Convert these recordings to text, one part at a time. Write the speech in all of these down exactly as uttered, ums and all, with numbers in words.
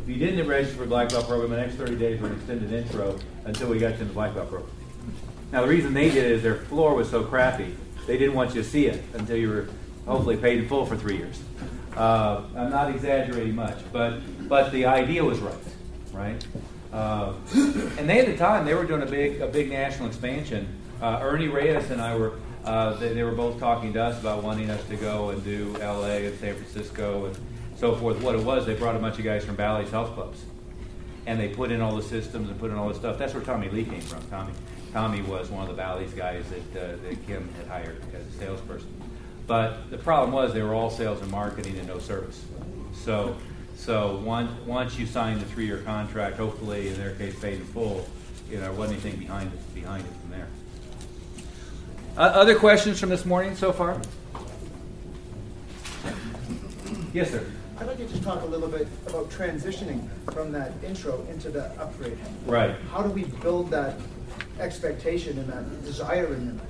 you didn't register for the black belt program, the next thirty days were an extended intro until we got you in the black belt program. Now, the reason they did it is their floor was so crappy, they didn't want you to see it until you were hopefully paid in full for three years. Uh, I'm not exaggerating much, but but the idea was right, right? Uh, and they, at the time, they were doing a big a big national expansion. Uh, Ernie Reyes and I were, uh, they, they were both talking to us about wanting us to go and do L A and San Francisco and so forth. What it was, they brought a bunch of guys from Bally's Health Clubs, and they put in all the systems and put in all the stuff. That's where Tommy Lee came from. Tommy Tommy was one of the Bally's guys that, uh, that Kim had hired as a salesperson. But the problem was they were all sales and marketing and no service. So so once once you signed the three-year contract, hopefully in their case paid in full, you know, there wasn't anything behind it behind it from there. Uh, other questions from this morning so far? Yes, sir. I'd like you to talk a little bit about transitioning from that intro into the upgrade. Right. How do we build that expectation and that desire in them?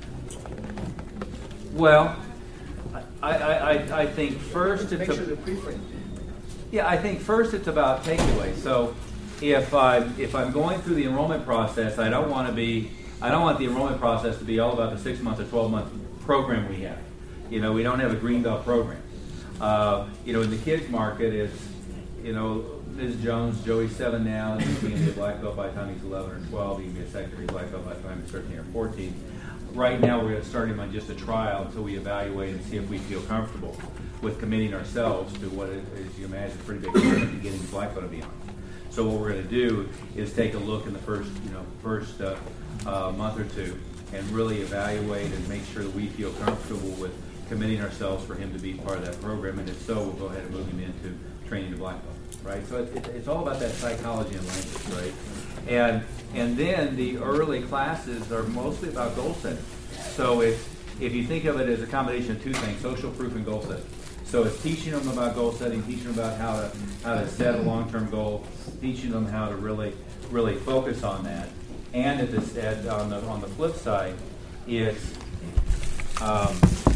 Well, I, I, I, I think first it's make a, sure they're pre-framed. yeah, I think first it's about takeaway. So if I'm if I'm going through the enrollment process, I don't want to be I don't want the enrollment process to be all about the six month or twelve month program we have. You know, we don't have a Greenbelt program. Uh, you know, in the kids market, it's you know Miz Jones, Joey's seven now, and he's going to be a black belt by the time he's eleven or twelve. He can be a secondary black belt by the time he's thirteen or fourteen. Right now, we're starting on just a trial until we evaluate and see if we feel comfortable with committing ourselves to what is, as you imagine, a pretty big commitment to getting the black belt and beyond. So what we're going to do is take a look in the first, you know, first uh, uh, month or two, and really evaluate and make sure that we feel comfortable with committing ourselves for him to be part of that program. And if so, we'll go ahead and move him into training the black belt. Right, so it, it, it's all about that psychology and language, right? And and then the early classes are mostly about goal setting. So it's if you think of it as a combination of two things: social proof and goal setting. So it's teaching them about goal setting, teaching them about how to how to set a long-term goal, teaching them how to really really focus on that. And at this at, on the on the flip side, it's um,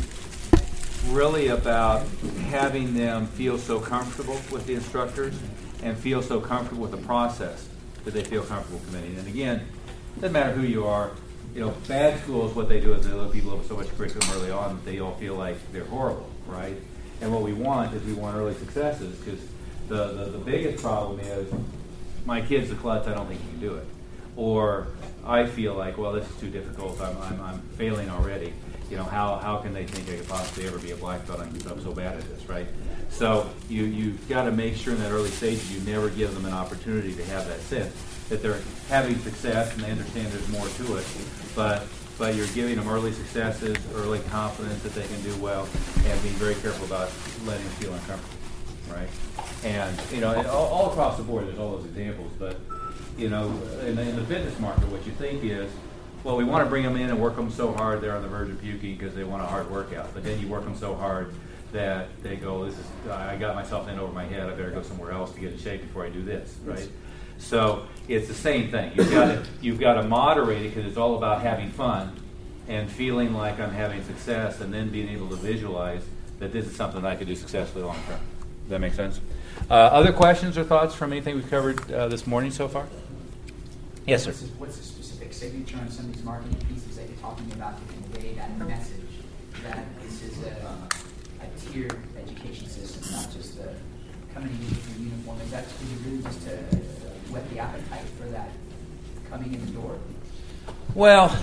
really about having them feel so comfortable with the instructors and feel so comfortable with the process that they feel comfortable committing. And again, it doesn't matter who you are. You know, bad schools, what they do is they let people have so much curriculum early on that they all feel like they're horrible, right? And what we want is we want early successes, because the, the, the biggest problem is my kid's a klutz, I don't think he can do it. Or I feel like, well, this is too difficult, I'm, I'm, I'm failing already. You know, how, how can they think they could possibly ever be a black belt? I'm so bad at this, right? So you, you've got to make sure in that early stage you never give them an opportunity to have that sense that they're having success and they understand there's more to it. But but you're giving them early successes, early confidence that they can do well, and being very careful about letting them feel uncomfortable, right? And, you know, and all, all across the board, there's all those examples. But, you know, in the, in the fitness market, what you think is, well, we want to bring them in and work them so hard they're on the verge of puking because they want a hard workout. But then you work them so hard that they go, "This is I got myself in over my head. I better go somewhere else to get in shape before I do this." Right? So it's the same thing. You've got to you've got to moderate it, because it's all about having fun and feeling like I'm having success, and then being able to visualize that this is something that I could do successfully long term. Does that make sense? Uh, other questions or thoughts from anything we've covered uh, this morning so far? Yes, sir. What's the, what's the specific signature on some of these marketing pieces that you're talking about to convey that message that this is a, a tiered education system, not just the coming in with your uniform? Is that is it really just to whet the appetite for that coming in the door? Well,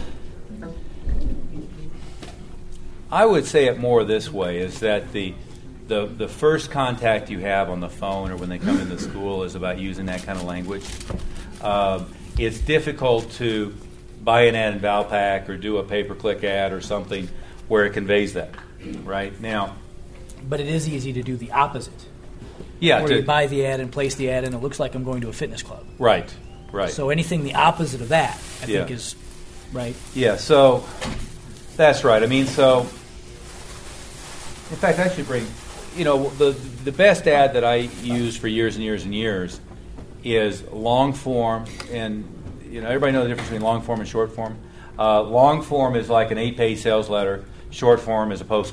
I would say it more this way: is that the the the first contact you have on the phone or when they come into school is about using that kind of language. Uh, It's difficult to buy an ad in Valpak or do a pay-per-click ad or something where it conveys that, right? Now, but it is easy to do the opposite. Yeah, where to, you buy the ad and place the ad, and it looks like I'm going to a fitness club. Right, right. So anything the opposite of that, I yeah. think, is right. Yeah. So that's right. I mean, so in fact, I should bring. You know, the the best ad that I used for years and years and years is long form, and you know everybody knows the difference between long form and short form. Uh, long form is like an eight-page sales letter. Short form is a postcard.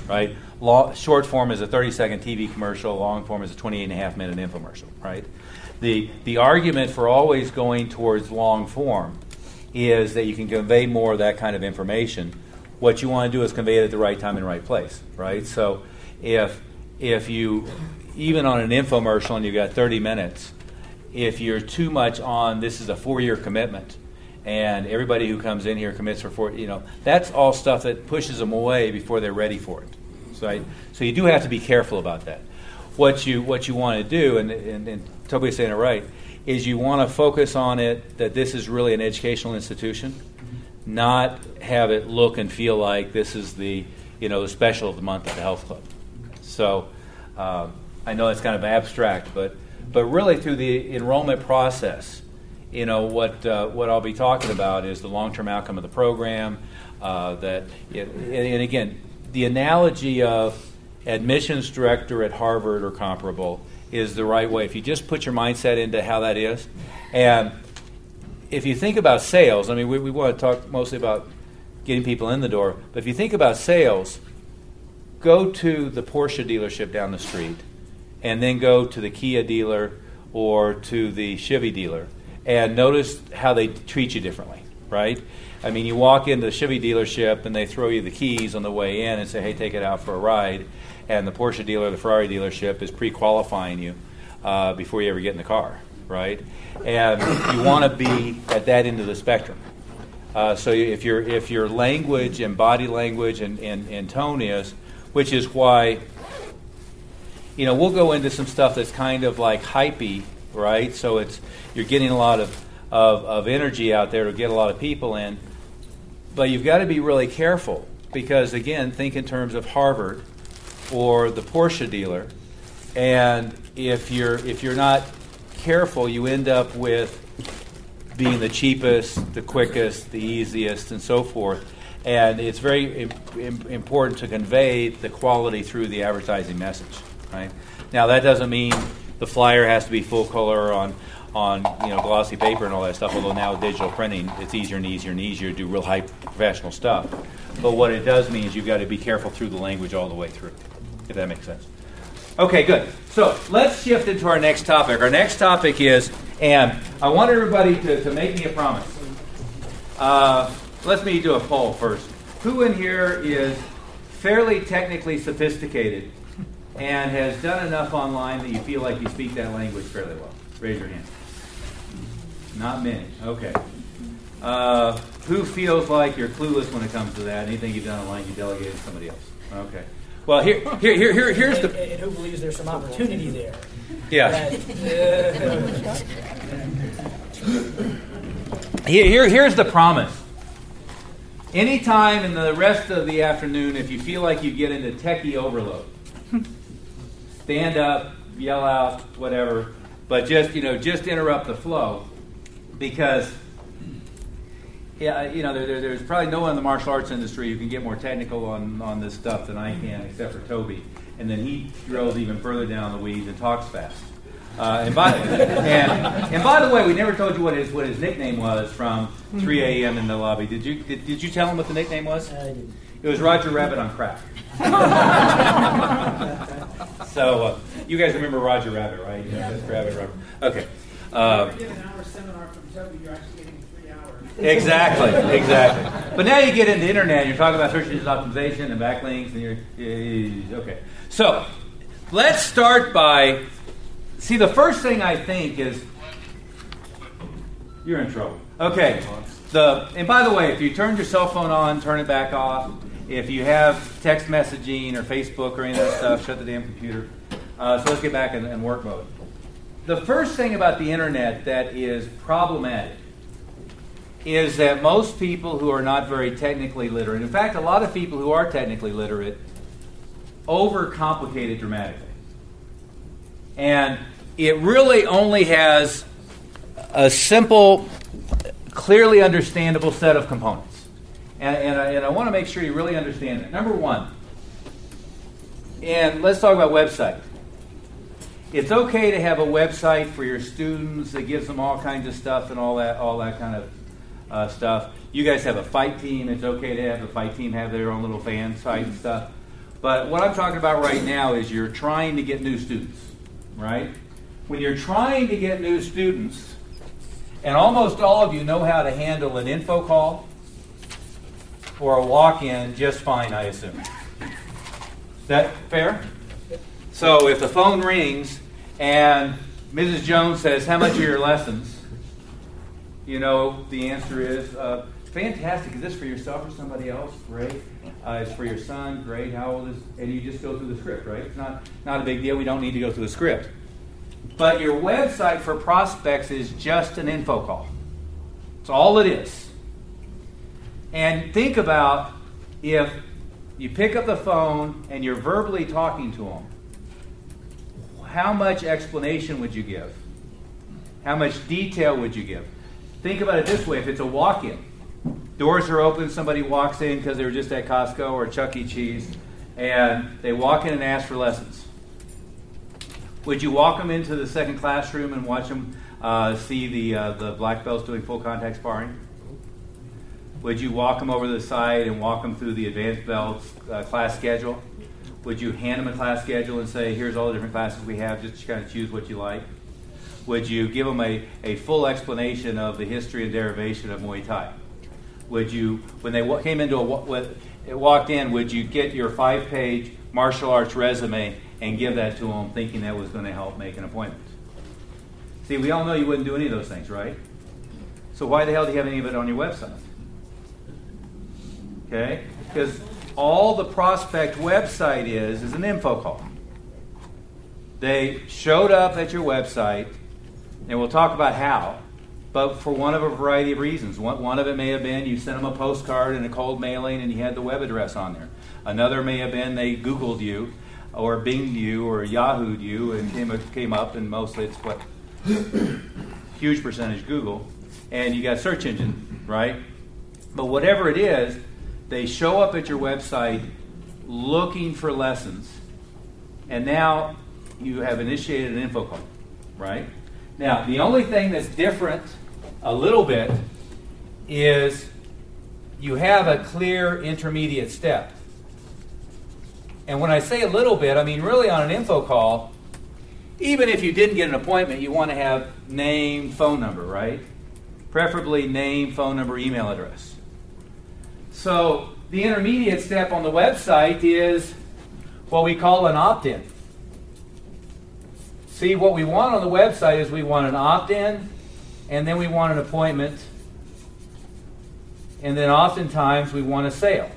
right? Long, short form is a thirty-second T V commercial. Long form is a twenty-eight and a half minute infomercial, right? The the argument for always going towards long form is that you can convey more of that kind of information. What you want to do is convey it at the right time and right place, right? So if if you, even on an infomercial and you've got thirty minutes, if you're too much on this is a four-year commitment and everybody who comes in here commits for four, you know, that's all stuff that pushes them away before they're ready for it. So, I, so you do have to be careful about that. What you what you want to do, and, and, and Toby's saying it right, is you want to focus on it that this is really an educational institution, not have it look and feel like this is the, you know, the special of the month at the health club. So um, I know it's kind of abstract, but but really through the enrollment process, you know, what uh, what I'll be talking about is the long-term outcome of the program. Uh, that it, and, and again, the analogy of admissions director at Harvard or comparable is the right way. If you just put your mindset into how that is, and if you think about sales, I mean, we, we want to talk mostly about getting people in the door, but if you think about sales, go to the Porsche dealership down the street and then go to the Kia dealer or to the Chevy dealer and notice how they treat you differently, right? I mean, you walk into the Chevy dealership and they throw you the keys on the way in and say, hey, take it out for a ride. And the Porsche dealer, the Ferrari dealership is pre-qualifying you uh, before you ever get in the car, right? And you want to be at that end of the spectrum. Uh, so if your if your language and body language and, and, and tone is, which is why, you know, we'll go into some stuff that's kind of like hypey, right? So it's you're getting a lot of, of, of energy out there to get a lot of people in. But you've got to be really careful because, again, think in terms of Harvard or the Porsche dealer. And if you're if you're not careful, you end up with being the cheapest, the quickest, the easiest, and so forth. And it's very im- im- important to convey the quality through the advertising message, right? Now, that doesn't mean the flyer has to be full color on, on you know, glossy paper and all that stuff, although now with digital printing, it's easier and easier and easier to do real high professional stuff. But what it does mean is you've got to be careful through the language all the way through, if that makes sense. Okay, good. So let's shift into our next topic. Our next topic is, and I want everybody to, to make me a promise. Uh, let me do a poll first. Who in here is fairly technically sophisticated and has done enough online that you feel like you speak that language fairly well? Raise your hand. Not many. Okay. Uh, who feels like you're clueless when it comes to that? Anything you've done online, you delegate to somebody else? Okay. Well, here, here, here, here here's and, the. And who believes there's some opportunity there? Yeah. That, uh, Here, here, here's the promise. Anytime in the rest of the afternoon, if you feel like you get into techie overload, stand up, yell out, whatever, but just you know, just interrupt the flow, because yeah, you know, there, there, there's probably no one in the martial arts industry who can get more technical on, on this stuff than I can, except for Toby, and then he drills even further down the weeds and talks fast. Uh, and, by, and, and by the way, we never told you what his what his nickname was from three a.m. in the lobby. Did you did, did you tell him what the nickname was? I didn't. It was Roger Rabbit on crack. So uh, you guys remember Roger Rabbit, right? You know, Yeah. that's Rabbit, Rabbit. Okay. Uh, If you get an hour seminar from Toby, you're actually getting three hours. Exactly, exactly. But now you get into internet, and you're talking about search engine optimization and backlinks, and you're okay. So let's start by. See, the first thing I think is you're in trouble. Okay. The and by the way, if you turned your cell phone on, turn it back off. If you have text messaging or Facebook or any of that stuff, shut the damn computer. Uh, so let's get back in, in work mode. The first thing about the internet that is problematic is that most people who are not very technically literate, in fact, a lot of people who are technically literate, overcomplicate it dramatically. And it really only has a simple, clearly understandable set of components. And, and I, and I want to make sure you really understand that. Number one, and let's talk about website. It's okay to have a website for your students that gives them all kinds of stuff and all that, all that kind of uh, stuff. You guys have a fight team. It's okay to have the fight team have their own little fan site and stuff. But what I'm talking about right now is you're trying to get new students, right? When you're trying to get new students, and almost all of you know how to handle an info call or a walk-in just fine, I assume. Is that fair? So if the phone rings and Missus Jones says, how much are your lessons? You know, the answer is, uh, fantastic. Is this for yourself or somebody else? Great. Uh, it's for your son. Great. How old is... And you just go through the script, right? It's not, not a big deal. We don't need to go through the script. But your website for prospects is just an info call. It's all it is. And think about if you pick up the phone and you're verbally talking to them, how much explanation would you give? How much detail would you give? Think about it this way. If it's a walk-in, doors are open, somebody walks in because they were just at Costco or Chuck E. Cheese, and they walk in and ask for lessons. Would you walk them into the second classroom and watch them uh, see the uh, the black belts doing full contact sparring? Would you walk them over to the side and walk them through the advanced belts uh, class schedule? Would you hand them a class schedule and say, here's all the different classes we have, just kind of choose what you like? Would you give them a, a full explanation of the history and derivation of Muay Thai? Would you, when they wa- came into a, with, it walked in, would you get your five-page martial arts resume and give that to them thinking that was going to help make an appointment? See, we all know you wouldn't do any of those things, right? So why the hell do you have any of it on your website? Okay? Because all the prospect website is is an info call. They showed up at your website, and we'll talk about how, but for one of a variety of reasons. One, one of it may have been you sent them a postcard and a cold mailing and you had the web address on there. Another may have been they Googled you or Binged you or Yahooed you and came, came up, and mostly it's what, huge percentage Google, and you got search engine, right? But whatever it is, they show up at your website looking for lessons, and now you have initiated an info call, right? Now, the only thing that's different a little bit is you have a clear intermediate step. And when I say a little bit, I mean really on an info call, even if you didn't get an appointment, you want to have name, phone number, right? Preferably name, phone number, email address. So the intermediate step on the website is what we call an opt-in. See, what we want on the website is we want an opt-in, and then we want an appointment, and then oftentimes we want a sale.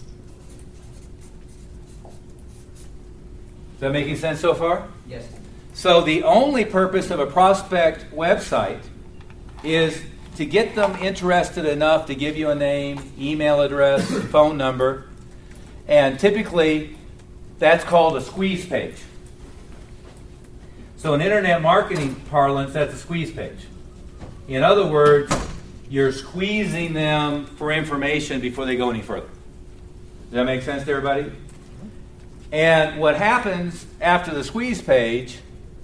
Is that making sense so far? Yes. So the only purpose of a prospect website is to get them interested enough to give you a name, email address, phone number, and typically that's called a squeeze page. So in internet marketing parlance, that's a squeeze page. In other words, you're squeezing them for information before they go any further. Does that make sense to everybody? And what happens after the squeeze page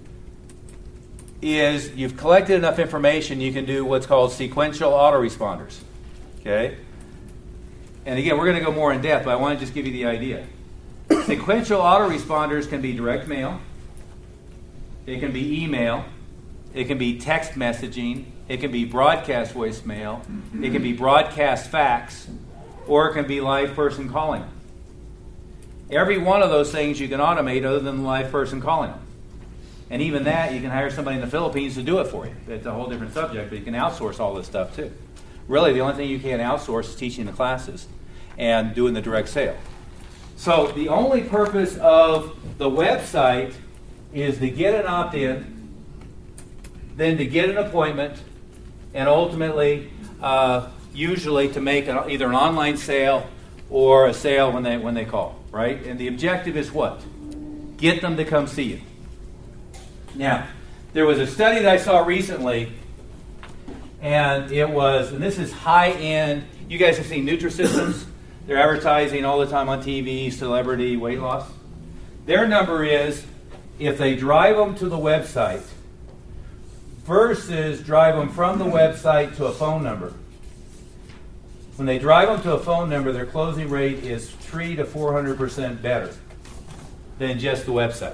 is you've collected enough information, you can do what's called sequential autoresponders. Okay? And again, we're going to go more in depth, but I want to just give you the idea. Sequential autoresponders can be direct mail, it can be email, it can be text messaging, it can be broadcast voicemail, it can be broadcast fax, or it can be live person calling. Every one of those things you can automate other than the live person calling them. And even that, you can hire somebody in the Philippines to do it for you. It's a whole different subject, but you can outsource all this stuff too. Really, the only thing you can't outsource is teaching the classes and doing the direct sale. So the only purpose of the website is to get an opt-in, then to get an appointment, and ultimately, uh, usually to make an, either an online sale or a sale when they when they call, right? And the objective is what? Get them to come see you. Now, there was a study that I saw recently, and it was, and this is high-end. You guys have seen Nutrisystems. They're advertising all the time on T V, celebrity weight loss. Their number is, if they drive them to the website versus drive them from the website to a phone number. When they drive them to a phone number, their closing rate is three to four hundred percent better than just the website.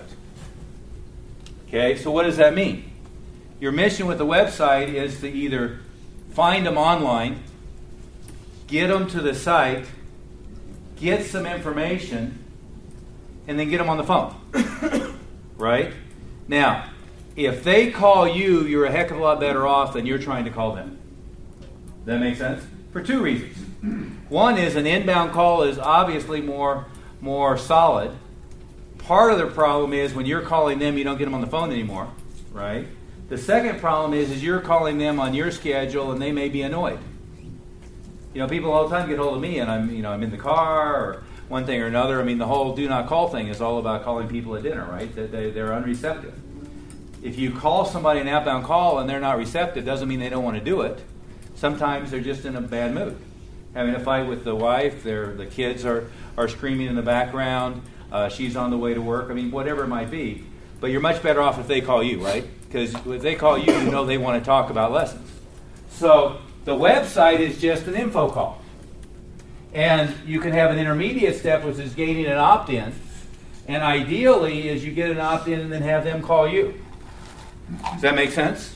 Okay, so what does that mean? Your mission with the website is to either find them online, get them to the site, get some information, and then get them on the phone. Right? Now, if they call you, you're a heck of a lot better off than you're trying to call them. Does that make sense? For two reasons. One is an inbound call is obviously more, more solid. Part of the problem is when you're calling them, you don't get them on the phone anymore, right? The second problem is, is you're calling them on your schedule and they may be annoyed. You know, people all the time get hold of me and I'm, you know, I'm in the car or one thing or another. I mean, the whole do not call thing is all about calling people at dinner, right? That they, they're unreceptive. If you call somebody an outbound call and they're not receptive, doesn't mean they don't want to do it. Sometimes they're just in a bad mood. Having a fight with the wife, their the kids are, are screaming in the background, uh, she's on the way to work, I mean, whatever it might be. But you're much better off if they call you, right? Because if they call you, you know they want to talk about lessons. So the website is just an info call. And you can have an intermediate step, which is gaining an opt-in. And ideally is you get an opt-in and then have them call you. Does that make sense?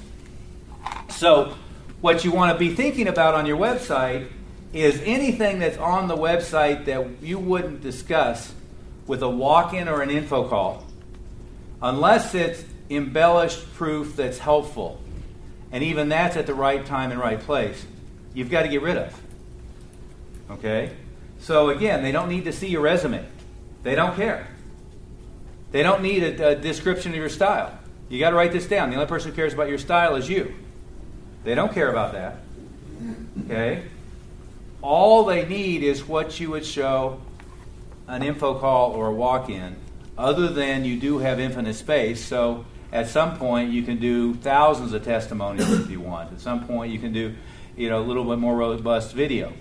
So what you want to be thinking about on your website is anything that's on the website that you wouldn't discuss with a walk-in or an info call, unless it's embellished proof that's helpful. And even that's at the right time and right place. You've got to get rid of. Okay? So again, they don't need to see your resume. They don't care. They don't need a, a description of your style. You got to write this down. The only person who cares about your style is you. They don't care about that. Okay? All they need is what you would show an info call or a walk-in, other than you do have infinite space. So at some point you can do thousands of testimonials if you want. At some point you can do, you know, a little bit more robust video.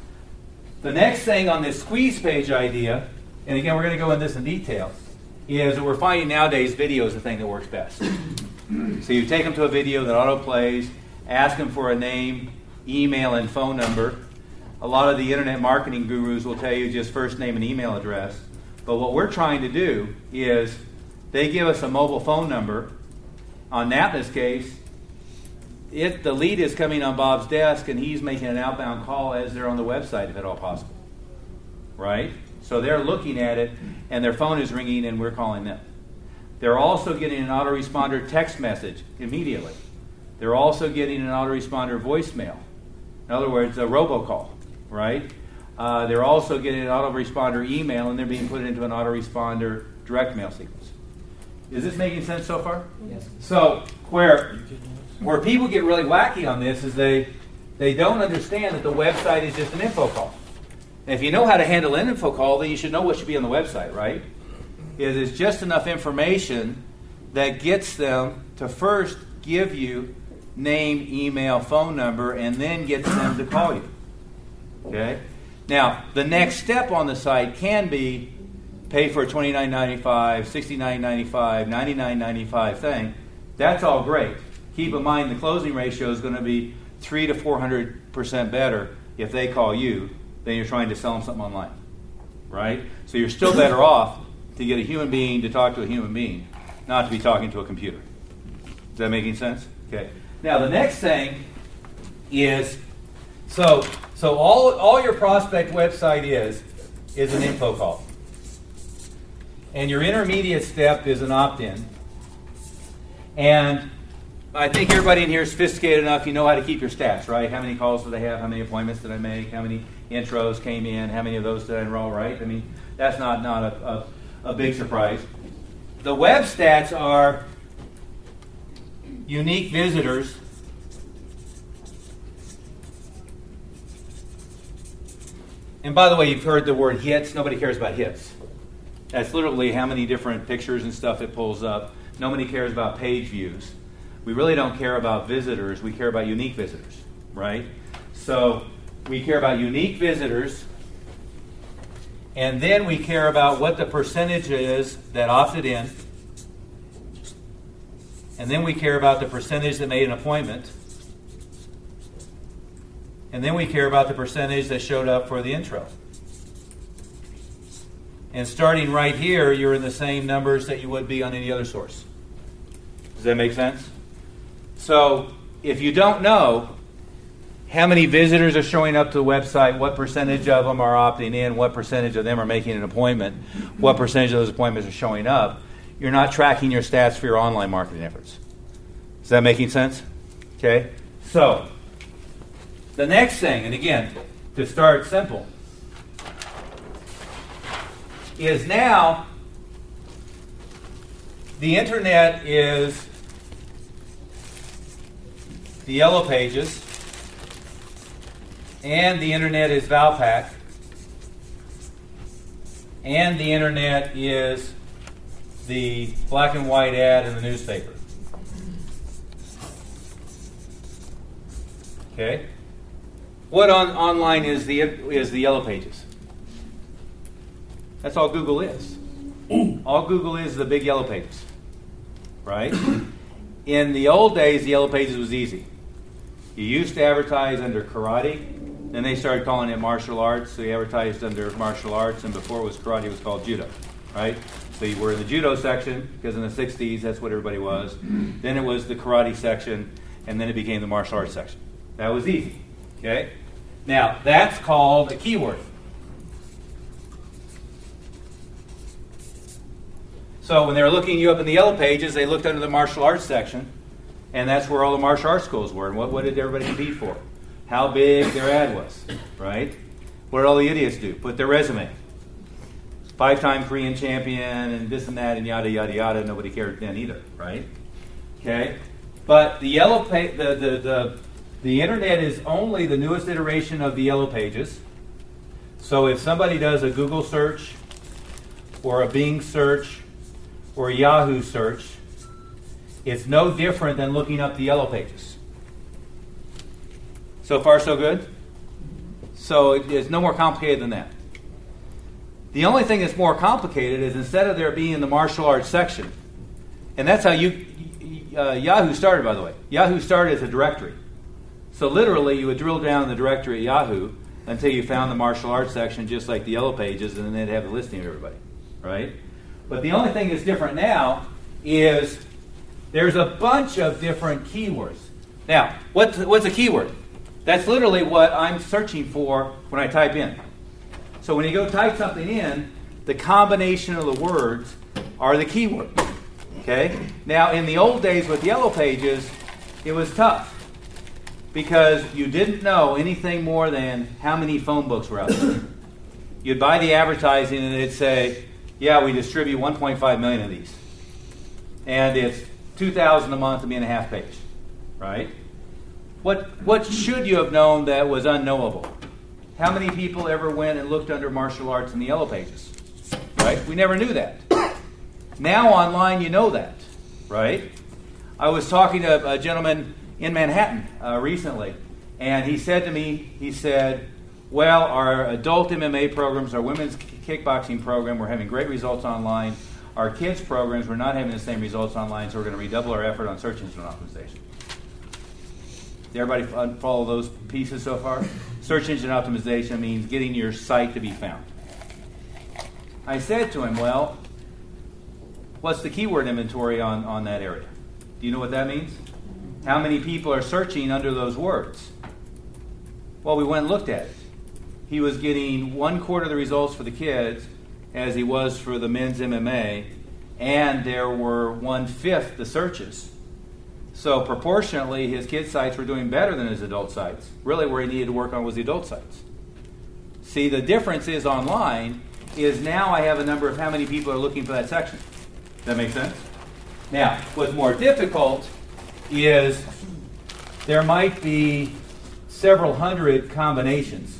The next thing on this squeeze page idea, and again we're going to go into this in detail, is that we're finding nowadays video is the thing that works best. So you take them to a video that auto plays, ask them for a name, email, and phone number. A lot of the internet marketing gurus will tell you just first name and email address. But what we're trying to do is they give us a mobile phone number. On NAPNA's case, it, the lead is coming on Bob's desk and he's making an outbound call as they're on the website, if at all possible. Right? So they're looking at it and their phone is ringing and we're calling them. They're also getting an autoresponder text message immediately. They're also getting an autoresponder voicemail. In other words, a robocall, right? Uh, they're also getting an autoresponder email, and they're being put into an autoresponder direct mail sequence. Is this making sense so far? Yes. So where where people get really wacky on this is they they don't understand that the website is just an info call. And if you know how to handle an info call, then you should know what should be on the website, right? It is just enough information that gets them to first give you name, email, phone number, and then gets them to call you. Okay? Now, the next step on the site can be pay for a twenty-nine ninety-five, sixty-nine ninety-five, ninety-nine ninety-five thing. That's all great. Keep in mind the closing ratio is going to be three to four hundred percent better if they call you than you're trying to sell them something online. Right? So you're still better off to get a human being to talk to a human being, not to be talking to a computer. Is that making sense? Okay. Now the next thing is, so so all all your prospect website is is an info call. And your intermediate step is an opt-in. And I think everybody in here is sophisticated enough, you know how to keep your stats, right? How many calls did I have? How many appointments did I make? How many intros came in? How many of those did I enroll, right? I mean, that's not, not a, a, a big surprise. The web stats are unique visitors, and by the way, you've heard the word hits. Nobody cares about hits. That's literally how many different pictures and stuff it pulls up. Nobody cares about page views. We really don't care about visitors. We care about unique visitors, right? So we care about unique visitors, and then we care about what the percentage is that opted in. And then we care about the percentage that made an appointment. And then we care about the percentage that showed up for the intro. And starting right here, you're in the same numbers that you would be on any other source. Does that make sense? So if you don't know how many visitors are showing up to the website, what percentage of them are opting in, what percentage of them are making an appointment, what percentage of those appointments are showing up, you're not tracking your stats for your online marketing efforts. Is that making sense? Okay. So the next thing, and again, to start simple, is now the internet is the Yellow Pages, and the internet is Valpak, and the internet is the black and white ad in the newspaper. Okay? What on online is the is the Yellow Pages? That's all Google is. All Google is the big Yellow Pages, right? In the old days, the Yellow Pages was easy. You used to advertise under karate, then they started calling it martial arts, so you advertised under martial arts, and before it was karate, it was called judo, right? So you were in the judo section, because in the sixties, that's what everybody was. Then it was the karate section, and then it became the martial arts section. That was easy, okay? Now, that's called a keyword. So when they were looking you up in the Yellow Pages, they looked under the martial arts section, and that's where all the martial arts schools were. And what, what did everybody compete for? How big their ad was, right? What did all the idiots do? Put their resume. Five-time Korean champion and this and that and yada, yada, yada. Nobody cared then either, right? Okay? But the Yellow pa- the, the, the, the internet is only the newest iteration of the Yellow Pages. So if somebody does a Google search or a Bing search or a Yahoo search, it's no different than looking up the Yellow Pages. So far, so good? So it, it's no more complicated than that. The only thing that's more complicated is instead of there being the martial arts section, and that's how you uh, Yahoo started, by the way. Yahoo started as a directory. So literally, you would drill down in the directory at Yahoo until you found the martial arts section, just like the Yellow Pages, and then they'd have the listing of everybody, right? But the only thing that's different now is there's a bunch of different keywords. Now, what's, what's a keyword? That's literally what I'm searching for when I type in. So when you go type something in, the combination of the words are the keyword. Okay? Now, in the old days with Yellow Pages, it was tough because you didn't know anything more than how many phone books were out there. You'd buy the advertising and it'd say, yeah, we distribute one point five million of these. And it's two thousand a month to be in a half page, right? What what should you have known that was unknowable? How many people ever went and looked under martial arts in the Yellow Pages? Right? We never knew that. Now online you know that, right? I was talking to a gentleman in Manhattan uh, recently, and he said to me, he said, well, our adult M M A programs, our women's kickboxing program, we're having great results online. Our kids' programs, we're not having the same results online, so we're going to redouble our effort on search engine optimization. Did everybody follow those pieces so far? Search engine optimization means getting your site to be found. I said to him, well, what's the keyword inventory on, on that area? Do you know what that means? How many people are searching under those words? Well, we went and looked at it. He was getting one quarter of the results for the kids as he was for the men's M M A, and there were one-fifth the searches. So proportionately, his kids' sites were doing better than his adult sites. Really, where he needed to work on was the adult sites. See, the difference is online is now I have a number of how many people are looking for that section. Does that make sense? Now, what's more difficult is there might be several hundred combinations.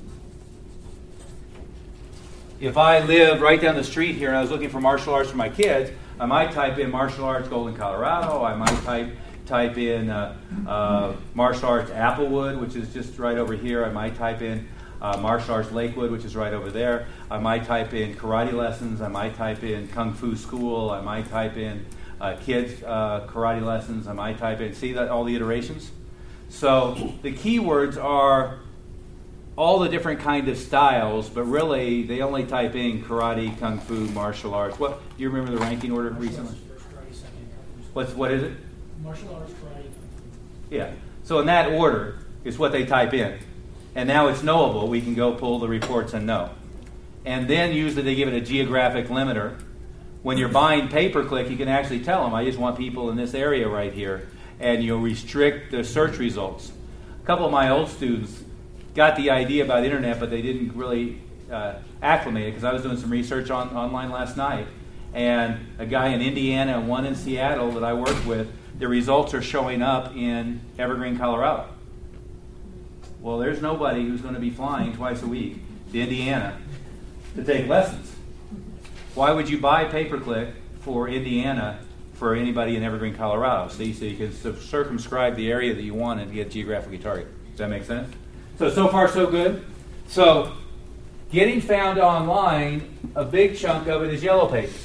If I lived right down the street here and I was looking for martial arts for my kids, I might type in martial arts Golden, Colorado. I might type type in uh, uh, martial arts Applewood, which is just right over here. I might type in uh, martial arts Lakewood, which is right over there. I might type in karate lessons. I might type in kung fu school. I might type in uh, kids uh, karate lessons. I might type in, see that all the iterations? So the keywords are all the different kind of styles, but really they only type in karate, kung fu, martial arts. What do you remember the ranking order recently? What's what is it? Martial arts, karate. Yeah. So in that order is what they type in. And now it's knowable. We can go pull the reports and know. And then usually they give it a geographic limiter. When you're buying pay-per-click, you can actually tell them, I just want people in this area right here. And you'll restrict the search results. A couple of my old students got the idea about the internet, but they didn't really uh, acclimate it, because I was doing some research on, online last night. And a guy in Indiana and one in Seattle that I worked with, the results are showing up in Evergreen, Colorado. Well, there's nobody who's going to be flying twice a week to Indiana to take lessons. Why would you buy pay-per-click for Indiana for anybody in Evergreen, Colorado? See, so you can circumscribe the area that you want and get geographically targeted. Does that make sense? So, so far so good. So, getting found online, a big chunk of it is Yellow Pages.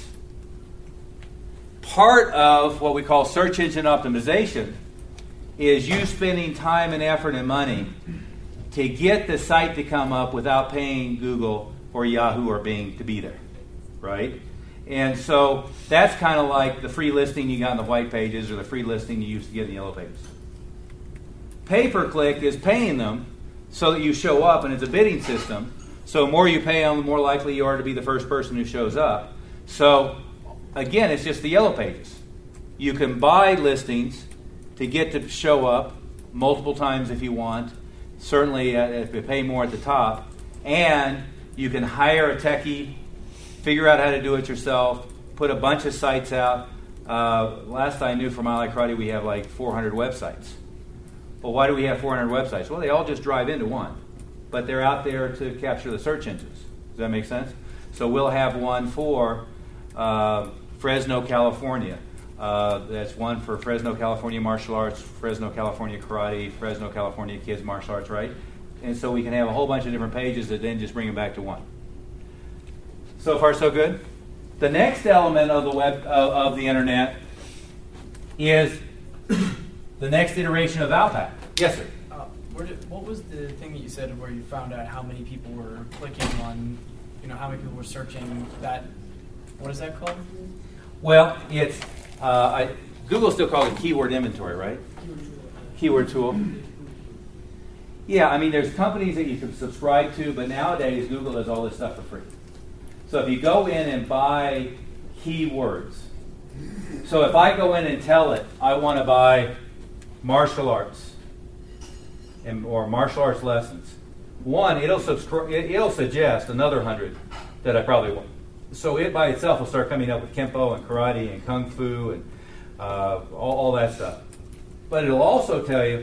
Part of what we call search engine optimization is you spending time and effort and money to get the site to come up without paying Google or Yahoo or Bing to be there, right? And so that's kind of like the free listing you got in the white pages or the free listing you used to get in the Yellow Pages. Pay-per-click is paying them so that you show up, and it's a bidding system. So the more you pay them, the more likely you are to be the first person who shows up. So again, it's just the Yellow Pages. You can buy listings to get to show up multiple times if you want. Certainly, uh, if you pay more at the top. And you can hire a techie, figure out how to do it yourself, put a bunch of sites out. Uh, last I knew from I Like Karate, we have like four hundred websites. Well, why do we have four hundred websites? Well, they all just drive into one. But they're out there to capture the search engines. Does that make sense? So we'll have one for uh, Fresno, California. Uh, that's one for Fresno, California martial arts, Fresno, California karate, Fresno, California kids martial arts, right? And so we can have a whole bunch of different pages that then just bring them back to one. So far, so good. The next element of the web uh, of the internet is the next iteration of Valpak. Yes, sir. Uh, where did, what was the thing that you said where you found out how many people were clicking on, you know, how many people were searching that? What is that called? Well, it's uh, I, Google still calls it keyword inventory, right? Keyword tool. Yeah, I mean, there's companies that you can subscribe to, but nowadays Google does all this stuff for free. So if you go in and buy keywords, so if I go in and tell it I want to buy martial arts and, or martial arts lessons, one, it'll subscribe, it'll suggest another hundred that I probably want. So it by itself will start coming up with Kempo and karate and kung fu and uh, all, all that stuff. But it'll also tell you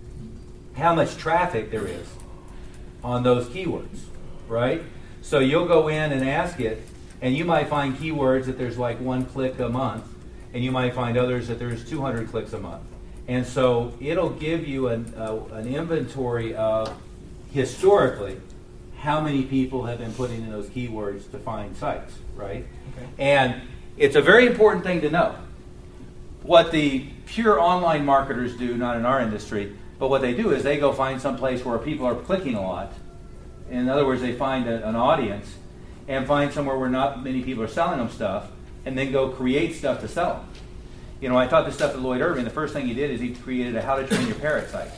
how much traffic there is on those keywords, right? So you'll go in and ask it, and you might find keywords that there's like one click a month, and you might find others that there's two hundred clicks a month. And so it'll give you an, uh, an inventory of, historically, how many people have been putting in those keywords to find sites, right? Okay. And it's a very important thing to know. What the pure online marketers do, not in our industry, but what they do is they go find some place where people are clicking a lot. In other words, they find a, an audience and find somewhere where not many people are selling them stuff, and then go create stuff to sell them. You know, I taught this stuff to Lloyd Irving. The first thing he did is he created a How to Train Your Parrot site.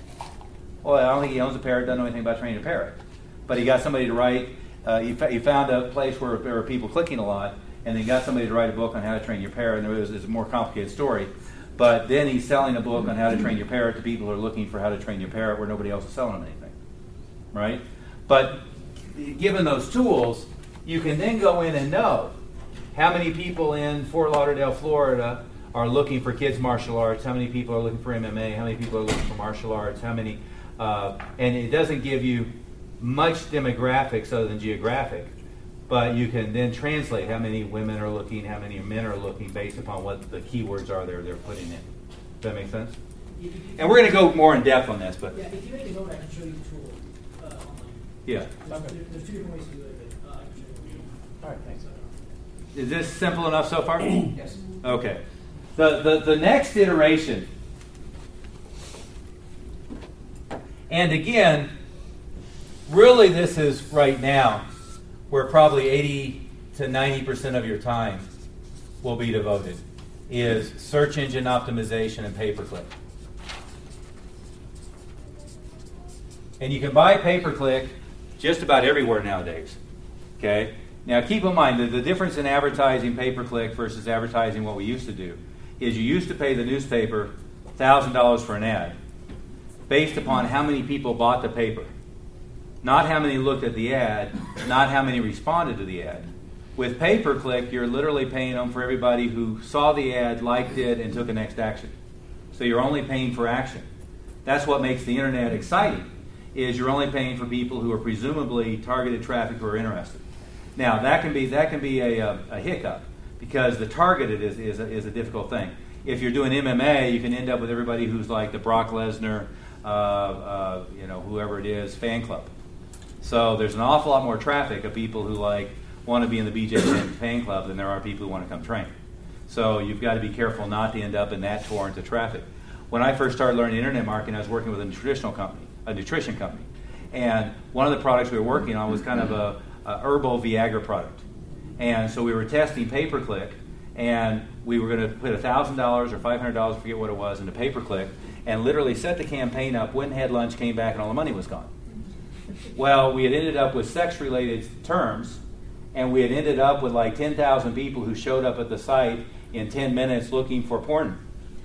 Well, I don't think he owns a parrot, doesn't know anything about training a parrot. But he got somebody to write, uh, he, fa- he found a place where there were people clicking a lot, and then got somebody to write a book on how to train your parrot, and it was, it was a more complicated story. But then he's selling a book on how to train your parrot to people who are looking for how to train your parrot where nobody else is selling them anything, right? But given those tools, you can then go in and know how many people in Fort Lauderdale, Florida are looking for kids martial arts, how many people are looking for M M A, how many people are looking for martial arts, how many, uh, and it doesn't give you much demographics other than geographic, but you can then translate how many women are looking, how many men are looking based upon what the keywords are they're, they're putting in. Does that make sense? And we're going to go more in depth on this, but Yeah, if you make a note, I can show you the tool uh, online. yeah. There's, there- there's two different ways to do it, but uh, I can show you. All right, thanks. Is this simple enough so far? Yes. Okay. The, the, the next iteration, and again, really this is right now where probably eighty to ninety percent of your time will be devoted, is search engine optimization and pay-per-click. And you can buy pay-per-click just about everywhere nowadays. Okay? Now keep in mind that the difference in advertising pay-per-click versus advertising what we used to do is you used to pay the newspaper one thousand dollars for an ad based upon how many people bought the paper. Not how many looked at the ad, not how many responded to the ad. With pay-per-click, you're literally paying them for everybody who saw the ad, liked it, and took a next action. So you're only paying for action. That's what makes the internet exciting, is you're only paying for people who are presumably targeted traffic who are interested. Now, that can be that can be a, a, a hiccup, because the targeted is, is, a, is a difficult thing. If you're doing M M A, you can end up with everybody who's like the Brock Lesnar, uh, uh, you know, whoever it is, fan club. So there's an awful lot more traffic of people who like want to be in the B J Penn fan club than there are people who want to come train. So you've got to be careful not to end up in that torrent of traffic. When I first started learning internet marketing, I was working with a nutritional company, a nutrition company, and one of the products we were working on was kind of a, a herbal Viagra product. And so we were testing pay-per-click, and we were going to put one thousand dollars or five hundred dollars, I forget what it was, into pay-per-click, and literally set the campaign up, went and had lunch, came back, and all the money was gone. Well, we had ended up with sex-related terms, and we had ended up with like ten thousand people who showed up at the site in ten minutes looking for porn.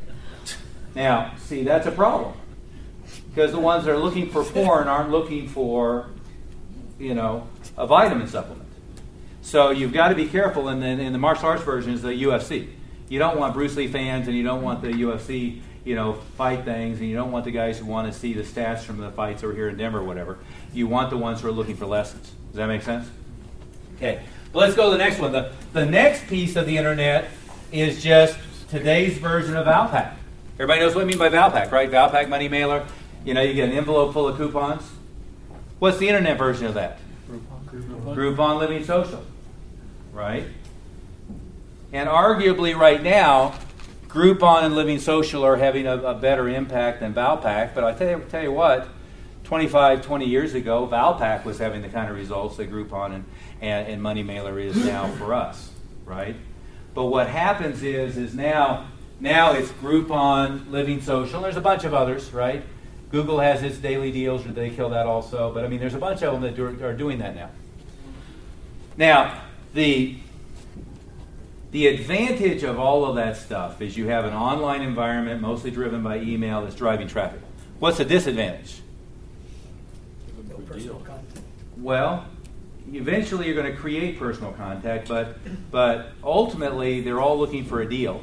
Now, see, that's a problem, because the ones that are looking for porn aren't looking for, you know, a vitamin supplement. So you've got to be careful, and then in the martial arts version is the U F C. You don't want Bruce Lee fans, and you don't want the U F C, you know, fight things, and you don't want the guys who want to see the stats from the fights over here in Denver or whatever. You want the ones who are looking for lessons. Does that make sense? Okay, but let's go to the next one. The, the next piece of the internet is just today's version of Valpak. Everybody knows what I mean by Valpak, right? Valpak money mailer. You know, you get an envelope full of coupons. What's the internet version of that? Groupon, Groupon Living Social, right? And arguably right now, Groupon and Living Social are having a, a better impact than Valpak. But I tell you, tell you what, twenty-five, twenty years ago, Valpak was having the kind of results that Groupon and, and, and Money Mailer is now for us, right? But what happens is, is now, now it's Groupon, Living Social. There's a bunch of others, right? Google has its daily deals, or they kill that also. But I mean, there's a bunch of them that do, are doing that now. Now, the the advantage of all of that stuff is you have an online environment, mostly driven by email, that's driving traffic. What's the disadvantage? No personal contact. Well, eventually you're going to create personal contact, but but ultimately they're all looking for a deal.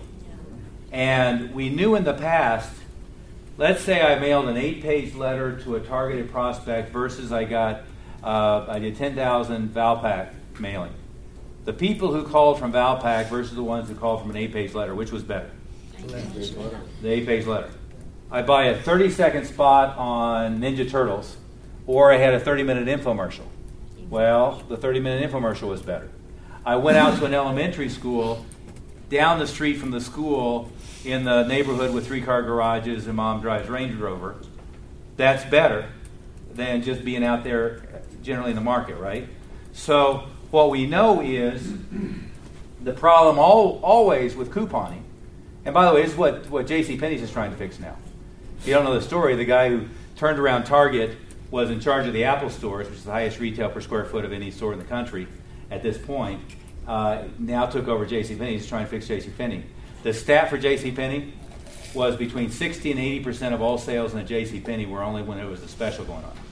And we knew in the past, let's say I mailed an eight-page letter to a targeted prospect versus I got uh, I did ten thousand Valpak mailing. The people who called from Valpak versus the ones who called from an eight-page letter, which was better? The eight-page letter. I buy a thirty-second spot on Ninja Turtles, or I had a thirty-minute infomercial. Well, the thirty-minute infomercial was better. I went out to an elementary school down the street from the school in the neighborhood with three-car garages and mom drives Range Rover. That's better than just being out there generally in the market, right? So what we know is the problem all, always with couponing, and by the way, this is what, what JCPenney's is trying to fix now. If you don't know the story, the guy who turned around Target was in charge of the Apple stores, which is the highest retail per square foot of any store in the country at this point, uh, now took over JCPenney's, trying to fix JCPenney. The stat for JCPenney was between sixty and eighty percent of all sales in a JCPenney were only when there was a special going on.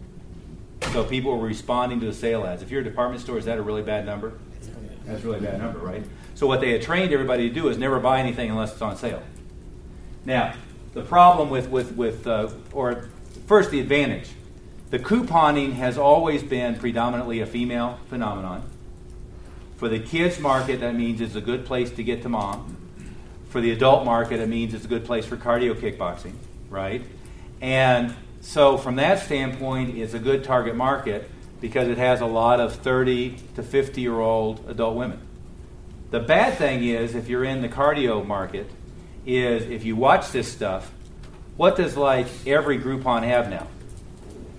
So people were responding to the sale ads. If you're a department store, is that a really bad number? That's a really bad number, right? So what they had trained everybody to do is never buy anything unless it's on sale. Now, the problem with, with, with uh, or first the advantage. The couponing has always been predominantly a female phenomenon. For the kids market, that means it's a good place to get to mom. For the adult market, it means it's a good place for cardio kickboxing, right? And so from that standpoint, it's a good target market because it has a lot of thirty to fifty-year-old adult women. The bad thing is, if you're in the cardio market, is if you watch this stuff, what does like every Groupon have now?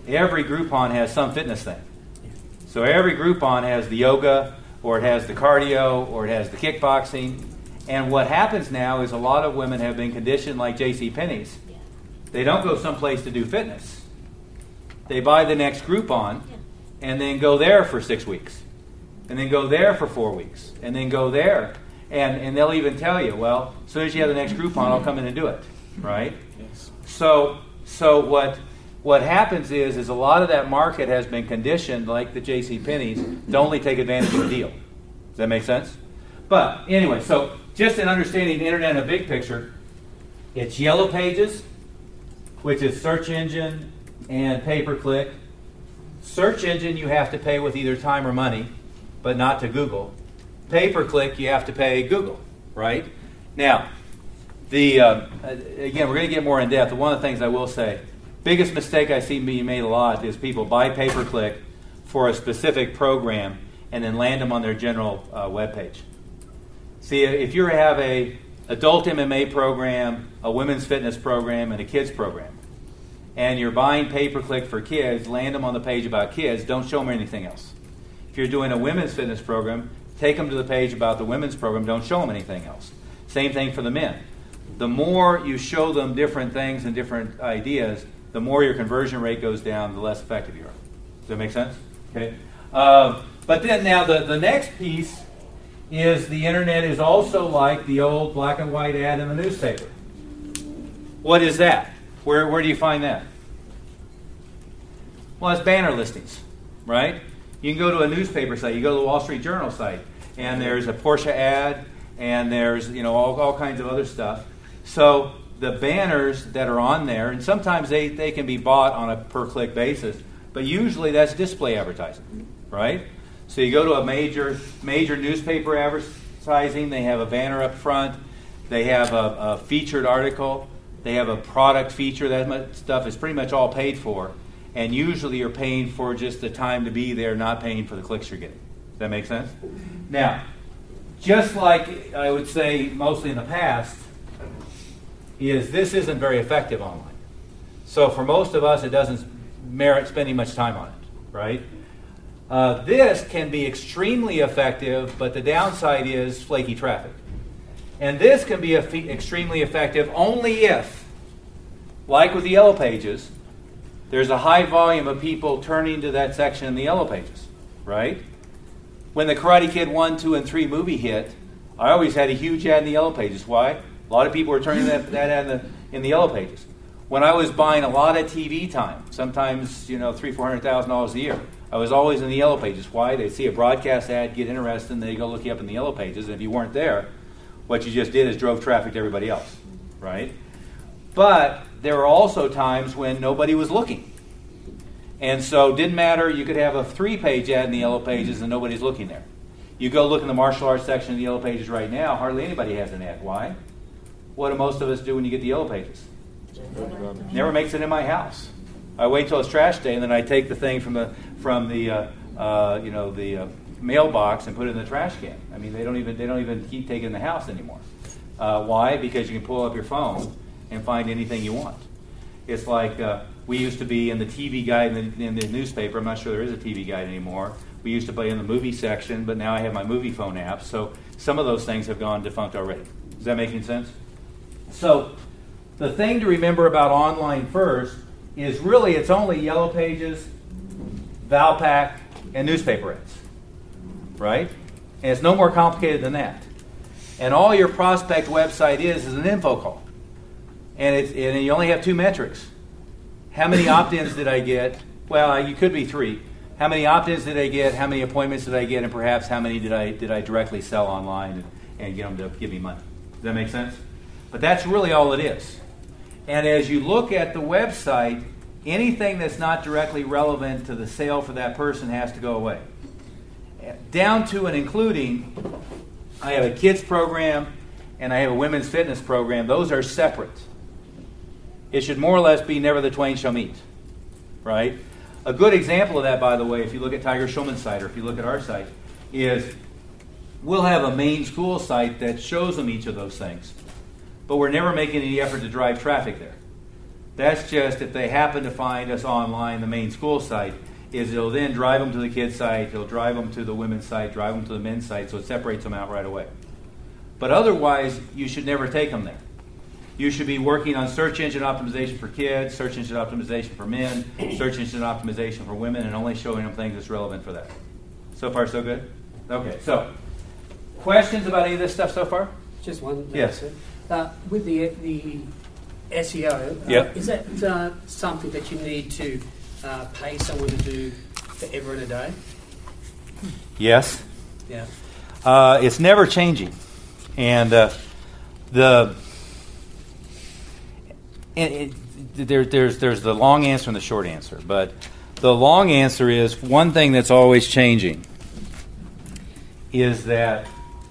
every Groupon has some fitness thing. So every Groupon has the yoga, or it has the cardio, or it has the kickboxing. And what happens now is a lot of women have been conditioned like JCPenney's. They don't go someplace to do fitness. They buy the next Groupon and then go there for six weeks. And then go there for four weeks. And then go there. And, and they'll even tell you, well, as soon as you have the next Groupon, I'll come in and do it. Right? Yes. So so what what happens is is a lot of that market has been conditioned, like the JCPenney's, to only take advantage of the deal. Does that make sense? But anyway, so just in understanding the internet in a big picture, it's Yellow Pages, which is search engine and pay-per-click. Search engine you have to pay with either time or money, but not to Google. Pay-per-click you have to pay Google, right? Now, the uh, again, we're going to get more in depth, but one of the things I will say, biggest mistake I see being made a lot is people buy pay-per-click for a specific program and then land them on their general uh, web page. See, if you have a adult M M A program, a women's fitness program, and a kids program, and you're buying pay-per-click for kids, land them on the page about kids, don't show them anything else. If you're doing a women's fitness program, take them to the page about the women's program, don't show them anything else. Same thing for the men. The more you show them different things and different ideas, the more your conversion rate goes down, the less effective you are. Does that make sense? Okay. Uh, but then now the, the next piece is the internet is also like the old black and white ad in the newspaper. What is that? Where, where do you find that? Well, it's banner listings, right? You can go to a newspaper site. You go to the Wall Street Journal site, and there's a Porsche ad, and there's you know all, all kinds of other stuff. So the banners that are on there, and sometimes they, they can be bought on a per-click basis, but usually that's display advertising, right? So you go to a major major newspaper advertising, they have a banner up front, they have a, a featured article, they have a product feature, that much stuff is pretty much all paid for, and usually you're paying for just the time to be there, not paying for the clicks you're getting. Does that make sense? Now, just like I would say mostly in the past, is this isn't very effective online. So for most of us, it doesn't merit spending much time on it, right? Uh, this can be extremely effective, but the downside is flaky traffic. And this can be eff- extremely effective only if, like with the Yellow Pages, there's a high volume of people turning to that section in the Yellow Pages, right? When the Karate Kid one, two, and three movie hit, I always had a huge ad in the Yellow Pages. Why? A lot of people were turning that, that ad in the, in the Yellow Pages. When I was buying a lot of T V time, sometimes, you know, three, four hundred thousand dollars a year, I was always in the Yellow Pages. Why? They see a broadcast ad, get interested, and they go look you up in the Yellow Pages. And if you weren't there, what you just did is drove traffic to everybody else, right? But there were also times when nobody was looking. And so it didn't matter. You could have a three-page ad in the Yellow Pages and nobody's looking there. You go look in the martial arts section of the Yellow Pages right now, hardly anybody has an ad. Why? What do most of us do when you get the Yellow Pages? Never makes it in my house. I wait till it's trash day, and then I take the thing from the from the uh, uh, you know the uh, mailbox and put it in the trash can. I mean, they don't even they don't even keep taking it in the house anymore. Uh, why? Because you can pull up your phone and find anything you want. It's like uh, we used to be in the T V guide in the, in the newspaper. I'm not sure there is a T V guide anymore. We used to be in the movie section, but now I have my movie phone app. So some of those things have gone defunct already. Does that make any sense? So the thing to remember about online first is really it's only Yellow Pages, Valpak, and newspaper ads, right? And it's no more complicated than that. And all your prospect website is is an info call. And, it's, and you only have two metrics. How many opt-ins did I get? Well, you could be three. How many opt-ins did I get? How many appointments did I get? And perhaps how many did I did I directly sell online and, and get them to give me money? Does that make sense? But that's really all it is. And as you look at the website, anything that's not directly relevant to the sale for that person has to go away. Down to and including, I have a kids program and I have a women's fitness program. Those are separate. It should more or less be never the twain shall meet, right? A good example of that, by the way, if you look at Tiger Schulman's site or if you look at our site, is we'll have a main school site that shows them each of those things. But we're never making any effort to drive traffic there. That's just if they happen to find us online, the main school site, is it'll then drive them to the kids' site, it'll drive them to the women's site, drive them to the men's site, so it separates them out right away. But otherwise, you should never take them there. You should be working on search engine optimization for kids, search engine optimization for men, search engine optimization for women, and only showing them things that's relevant for that. So far, so good? Okay, so questions about any of this stuff so far? Just one. Yes. Uh, with the the S E O, uh, Yep. is that uh, something that you need to uh, pay someone to do forever and a day? Yes. Yeah. Uh, it's never changing. And uh, the and it, there, there's there's the long answer and the short answer. But the long answer is one thing that's always changing is that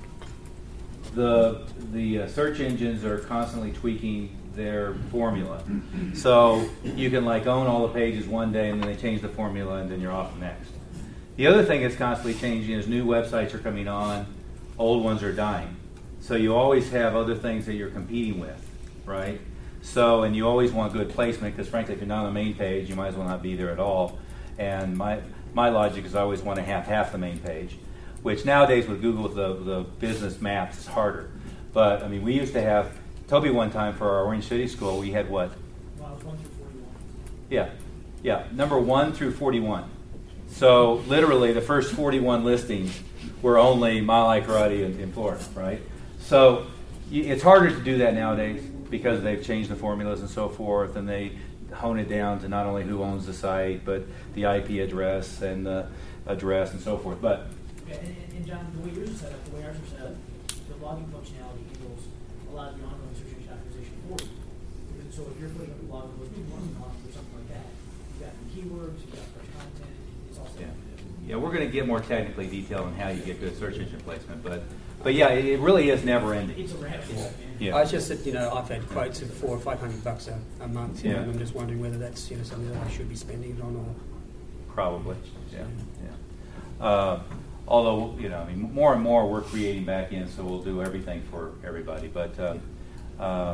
the the uh, search engines are constantly tweaking their formula. So you can like own all the pages one day and then they change the formula and then you're off next. The other thing that's constantly changing is new websites are coming on, old ones are dying. So you always have other things that you're competing with, right? So, and you always want good placement because frankly, if you're not on the main page, you might as well not be there at all. And my my logic is I always want to have half the main page, which nowadays with Google, the, the business maps is harder. But, I mean, we used to have, Toby one time for our Orange City School, we had what? Well, it's one through forty-one. Yeah, yeah, number one through forty-one. So literally the first forty-one listings were only Mile High Karate in, in Florida, right? So y- it's harder to do that nowadays because they've changed the formulas and so forth, and they hone it down to not only who owns the site, but the I P address and the address and so forth. But Okay, and, and, and John, the way yours is set up, the way ours are set up, the logging functionality handles a lot of the ongoing search engine optimization for you. Because- So if you're putting up a blog post, maybe one month or something like that, you've got the keywords, you've got fresh content, it's all set yeah, up. yeah, we're going to get more technically detailed on how you get good search engine placement. But, but yeah, it, it really is never ending. It's a rabbit hole, man. Yeah. I just said, you know, I've had quotes of four or five hundred bucks a, a month, Yeah. and I'm just wondering whether that's, you know, something that I should be spending it on or. Probably, yeah, yeah. Uh, although, you know, I mean, more and more we're creating back end, so we'll do everything for everybody. But uh, uh,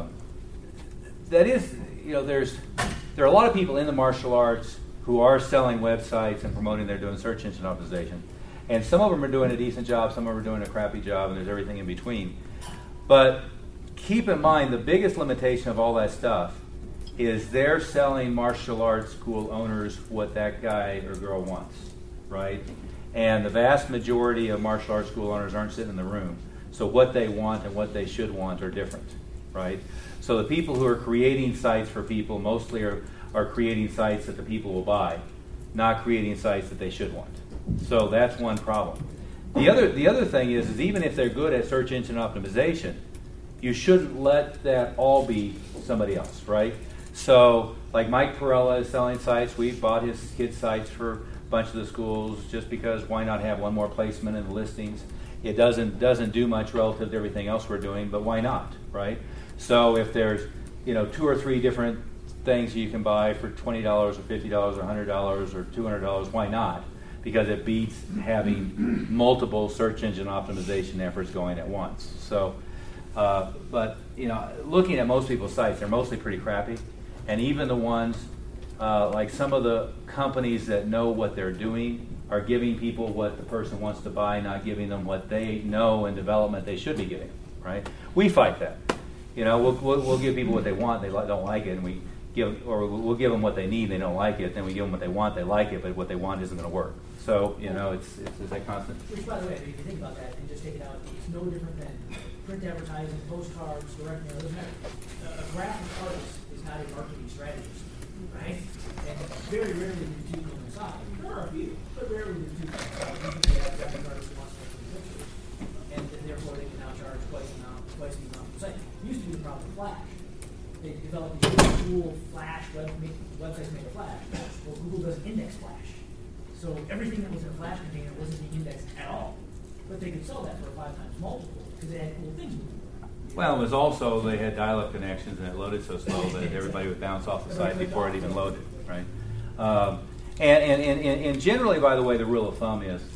that is, you know, there's there are a lot of people in the martial arts who are selling websites and promoting they're doing search engine optimization, and some of them are doing a decent job, some of them are doing a crappy job, and there's everything in between. But keep in mind, the biggest limitation of all that stuff is they're selling martial arts school owners what that guy or girl wants, right? And the vast majority of martial arts school owners aren't sitting in the room. So what they want and what they should want are different, right? So the people who are creating sites for people mostly are, are creating sites that the people will buy, not creating sites that they should want. So that's one problem. The other, the other thing is, is even if they're good at search engine optimization, you shouldn't let that all be somebody else, right? So, like Mike Perella is selling sites. We've bought his kids' sites for a bunch of the schools just because why not have one more placement in the listings? It doesn't doesn't do much relative to everything else we're doing, but why not, right? So if there's, you know, two or three different things you can buy for twenty dollars or fifty dollars or one hundred dollars or two hundred dollars, why not? Because it beats having multiple search engine optimization efforts going at once. So, uh, but, you know, looking at most people's sites, they're mostly pretty crappy. And even the ones, uh, like some of the companies that know what they're doing are giving people what the person wants to buy, not giving them what they know in development they should be giving, right? We fight that. You know, we'll, we'll, we'll give people what they want, they don't like it, and we give, or we'll give them what they need, they don't like it, then we give them what they want, they like it, but what they want isn't going to work. So, you know, it's, it's, it's a constant. Which, by the way, if you think about that and just take it out, it's no different than print advertising, postcards, direct mail, doesn't matter. A a graphic artist is not a marketing strategist, right? And very rarely do the two coincide. There are a few, but rarely do the two coincide. Usually they have graphic artists who want to make some pictures, and th- therefore they can now charge twice the amount, twice the amount per site. It used to be the problem with Flash. They developed these really cool Flash web, make, websites made of Flash. Well, Google doesn't index Flash. So everything that was in a Flash container wasn't being indexed at all. But they could sell that for a five times multiple because they had cool things moving around. Well, it was also, they had dial-up connections and it loaded so slow that everybody would bounce off the site before it even loaded, right? Um, and, and, and, and generally, by the way, the rule of thumb is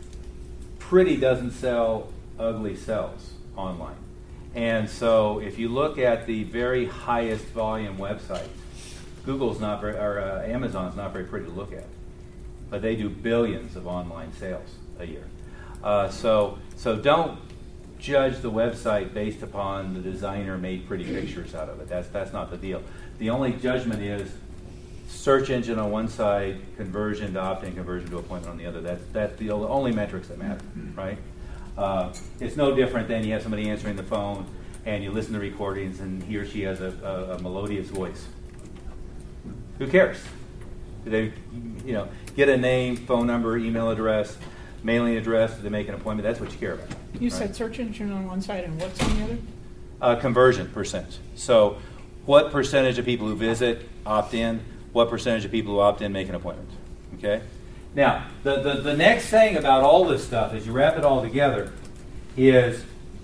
pretty doesn't sell, ugly sells online. And so if you look at the very highest volume websites, Google's not very, or uh, Amazon's not very pretty to look at, but they do billions of online sales a year. Uh, so, so don't judge the website based upon the designer made pretty pictures out of it. That's that's not the deal. The only judgment is search engine on one side, conversion to opt-in, conversion to appointment on the other. That's that's the only metrics that matter, right? Uh, it's no different than you have somebody answering the phone and you listen to recordings and he or she has a, a, a melodious voice. Who cares? Do they, you know, get a name, phone number, email address, mailing address? Do they make an appointment? That's what you care about. You right? said search engine on one side and what's on the other? Uh, conversion percent. So, what percentage of people who visit opt in? What percentage of people who opt in make an appointment? Okay. Now, the, the, the next thing about all this stuff, as you wrap it all together, is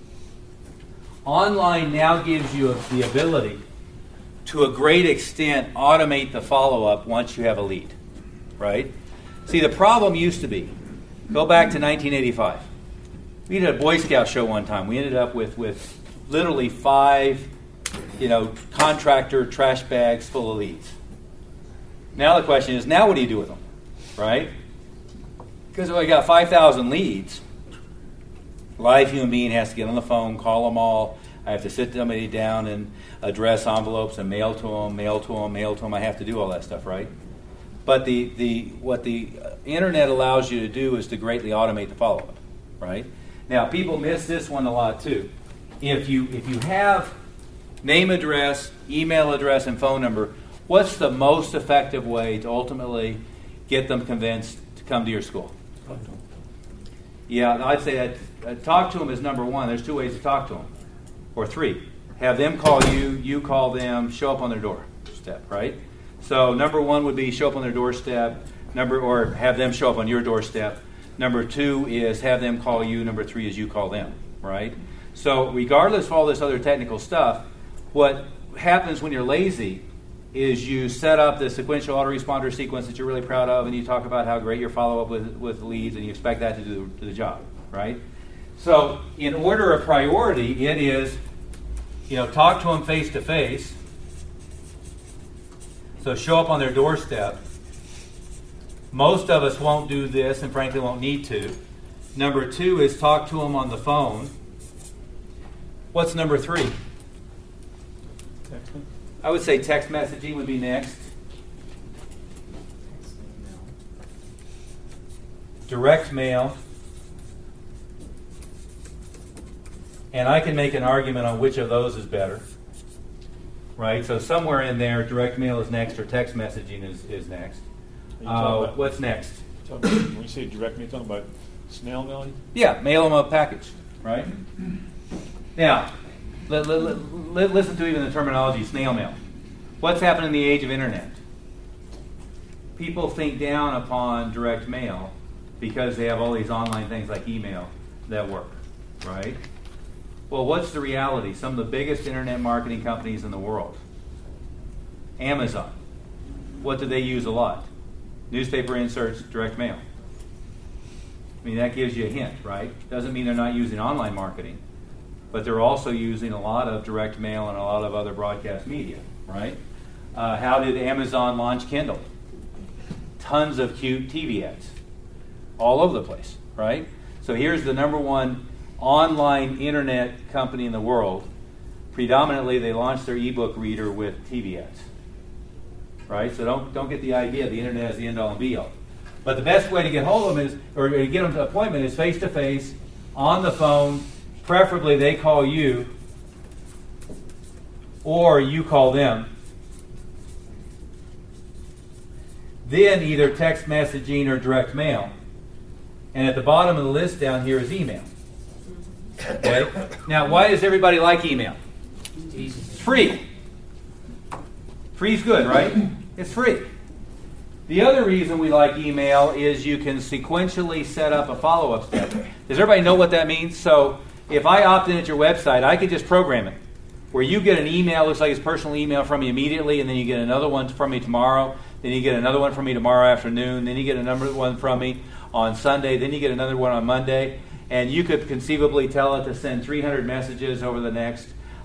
online now gives you the ability to a great extent automate the follow-up once you have a lead, right? See, the problem used to be, go back to nineteen eighty-five. We did a Boy Scout show one time. We ended up with, with literally five, you know, contractor trash bags full of leads. Now the question is, now what do you do with them, right? Because if I got five thousand leads, live human being has to get on the phone, call them all. I have to sit somebody down and address envelopes and mail to them, mail to them, mail to them. I have to do all that stuff, right? But the, the what the internet allows you to do is to greatly automate the follow-up, right? Now, people miss this one a lot too. If you if you have name, address, email address, and phone number, what's the most effective way to ultimately get them convinced to come to your school? Yeah, I'd say that uh, talk to them is number one. There's two ways to talk to them, or three. Have them call you, you call them, show up on their doorstep, right? So number one would be show up on their doorstep, number or have them show up on your doorstep. Number two is have them call you. Number three is you call them, right? So regardless of all this other technical stuff, what happens when you're lazy is you set up the sequential autoresponder sequence that you're really proud of, and you talk about how great your follow-up with, with leads, and you expect that to do, do the job, right? So in order of priority, it is, you know, talk to them face-to-face. So show up on their doorstep. Most of us won't do this, and frankly won't need to. Number two is talk to them on the phone. What's number three? Texting. I would say text messaging would be next. Direct mail. And I can make an argument on which of those is better. Right? So somewhere in there, direct mail is next or text messaging is, is next. Are you talking Uh, about- what's next? talking about- When you say direct mail, you're talking about snail mailing? Yeah, mail them a package, right? Now, let, let, let, let- listen to even the terminology, snail mail. What's happened in the age of internet? People think down upon direct mail because they have all these online things like email that work, right? Well, what's the reality? Some of the biggest internet marketing companies in the world. Amazon. What do they use a lot? Newspaper inserts, direct mail. I mean, that gives you a hint, right? Doesn't mean they're not using online marketing, but they're also using a lot of direct mail and a lot of other broadcast media, right? Uh, how did Amazon launch Kindle? Tons of cute T V ads all over the place, right? So here's the number one online internet company in the world. Predominantly, they launched their ebook reader with T V ads, right? So don't don't get the idea the internet is the end all and be all. But the best way to get hold of them is, or to get them to an appointment, is face to face, on the phone. Preferably, they call you, or you call them. Then either text messaging or direct mail. And at the bottom of the list down here is email. Okay? Now, why does everybody like email? It's free. Free's good, right? It's free. The other reason we like email is you can sequentially set up a follow-up step. Does everybody know what that means? So if I opt in at your website, I could just program it, where you get an email, looks like it's personal email from me immediately, and then you get another one from me tomorrow, then you get another one from me tomorrow afternoon, then you get another one from me on Sunday, then you get another one on Monday, and you could conceivably tell it to send three hundred messages over the next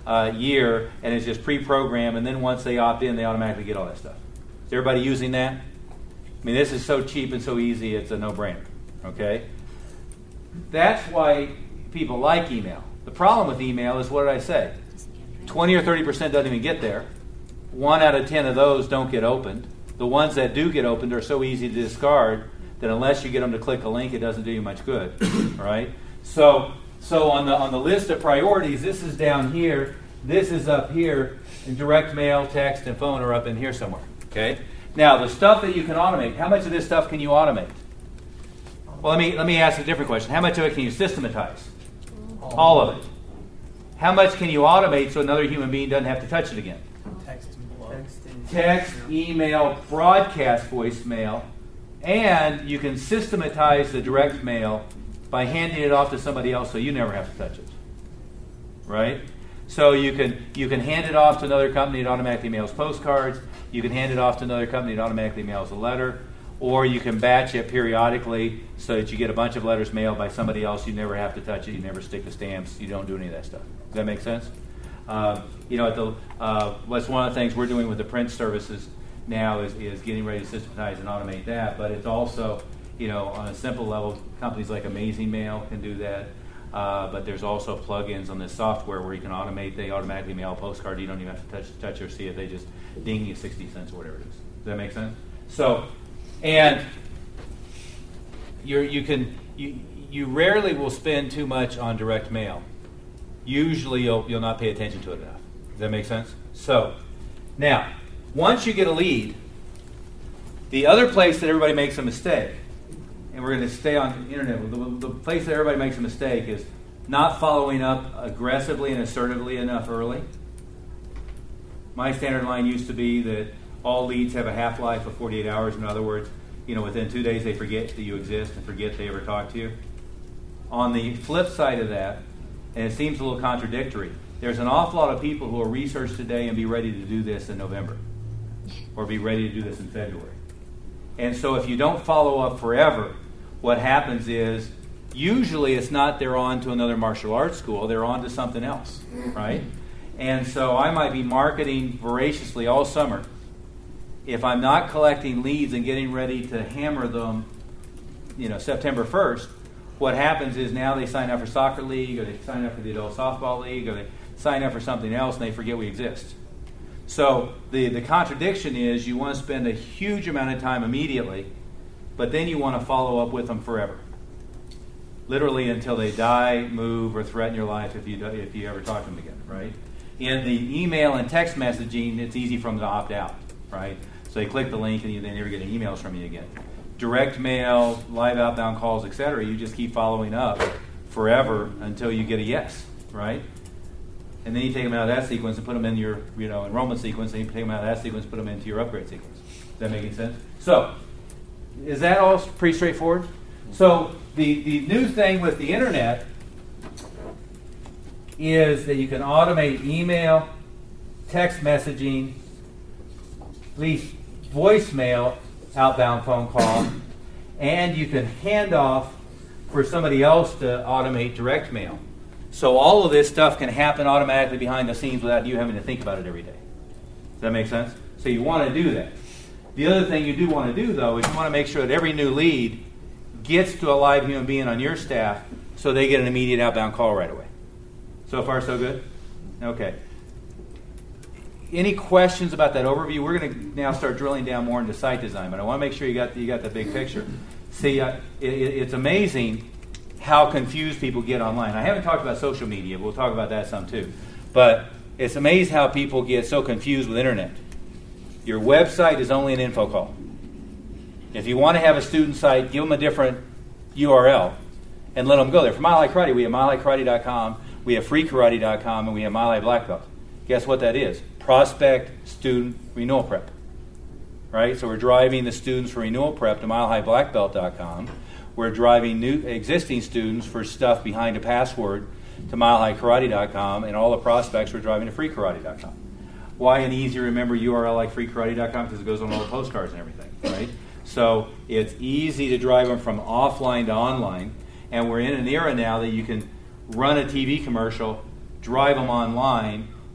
uh, year, and it's just pre-programmed, and then once they opt in, they automatically get all that stuff. Is everybody using that? I mean, this is so cheap and so easy, it's a no-brainer, okay? That's why people like email. The problem with email is, what did I say? twenty or thirty percent doesn't even get there. One out of ten of those don't get opened. The ones that do get opened are so easy to discard that unless you get them to click a link, it doesn't do you much good, right? So, so on the on the list of priorities, this is down here, this is up here, and direct mail, text, and phone are up in here somewhere, okay? Now, the stuff that you can automate, how much of this stuff can you automate? Well, let me let me ask a different question. How much of it can you systematize? All of it. How much can you automate so another human being doesn't have to touch it again? Text and below. Text, email, broadcast voicemail, and you can systematize the direct mail by handing it off to somebody else so you never have to touch it. Right? So you can you can hand it off to another company that automatically mails postcards. You can hand it off to another company that automatically mails a letter. Or you can batch it periodically so that you get a bunch of letters mailed by somebody else. You never have to touch it. You never stick the stamps. You don't do any of that stuff. Does that make sense? Uh, you know, at the, uh, that's one of the things we're doing with the print services now is, is getting ready to systematize and automate that. But it's also, you know, on a simple level, companies like Amazing Mail can do that. Uh, but there's also plugins on this software where you can automate. They automatically mail a postcard. You don't even have to touch, touch or see it. They just ding you sixty cents or whatever it is. Does that make sense? So, and you're, you can you you rarely will spend too much on direct mail. Usually, you'll you'll not pay attention to it enough. Does that make sense? So, now, once you get a lead, the other place that everybody makes a mistake, and we're going to stay on the internet, the, the place that everybody makes a mistake is not following up aggressively and assertively enough early. My standard line used to be that all leads have a half-life of forty-eight hours. In other words, you know, within two days they forget that you exist and forget they ever talked to you. On the flip side of that, and it seems a little contradictory, there's an awful lot of people who will research today and be ready to do this in November, or be ready to do this in February. And so if you don't follow up forever, what happens is usually it's not they're on to another martial arts school, they're on to something else, right? And so I might be marketing voraciously all summer. If I'm not collecting leads and getting ready to hammer them, you know, September first, what happens is now they sign up for soccer league, or they sign up for the adult softball league, or they sign up for something else and they forget we exist. So the, the contradiction is you want to spend a huge amount of time immediately, but then you want to follow up with them forever. Literally until they die, move, or threaten your life if you, if you ever talk to them again, right? In the email and text messaging, it's easy for them to opt out, right? So they click the link and you, they never get any emails from you again. Direct mail, live outbound calls, et cetera, you just keep following up forever until you get a yes, right? And then you take them out of that sequence and put them in your, you know, enrollment sequence, and you take them out of that sequence and put them into your upgrade sequence. Is that making sense? So, is that all pretty straightforward? So, the, the new thing with the internet is that you can automate email, text messaging, at least voicemail, outbound phone call, and you can hand off for somebody else to automate direct mail. So all of this stuff can happen automatically behind the scenes without you having to think about it every day. Does that make sense? So you want to do that. The other thing you do want to do, though, is you want to make sure that every new lead gets to a live human being on your staff so they get an immediate outbound call right away. So far, so good? Okay. Any questions about that overview? We're going to now start drilling down more into site design, but I want to make sure you got the, you got the big picture. See, uh, it, it's amazing how confused people get online. I haven't talked about social media. We'll talk about that some too. But it's amazing how people get so confused with internet. Your website is only an info call. If you want to have a student site, give them a different U R L and let them go there. For Mile High Karate, we have mile high karate dot com, we have free karate dot com, and we have Mile High Black Belt. Guess what that is? Prospect Student Renewal Prep. Right? So we're driving the students for renewal prep to mile high black belt dot com. We're driving new existing students for stuff behind a password to mile high karate dot com, and all the prospects we're driving to free karate dot com. Why an easy to remember U R L like free karate dot com? Because it goes on all the postcards and everything, right? So it's easy to drive them from offline to online, and we're in an era now that you can run a T V commercial, drive them online,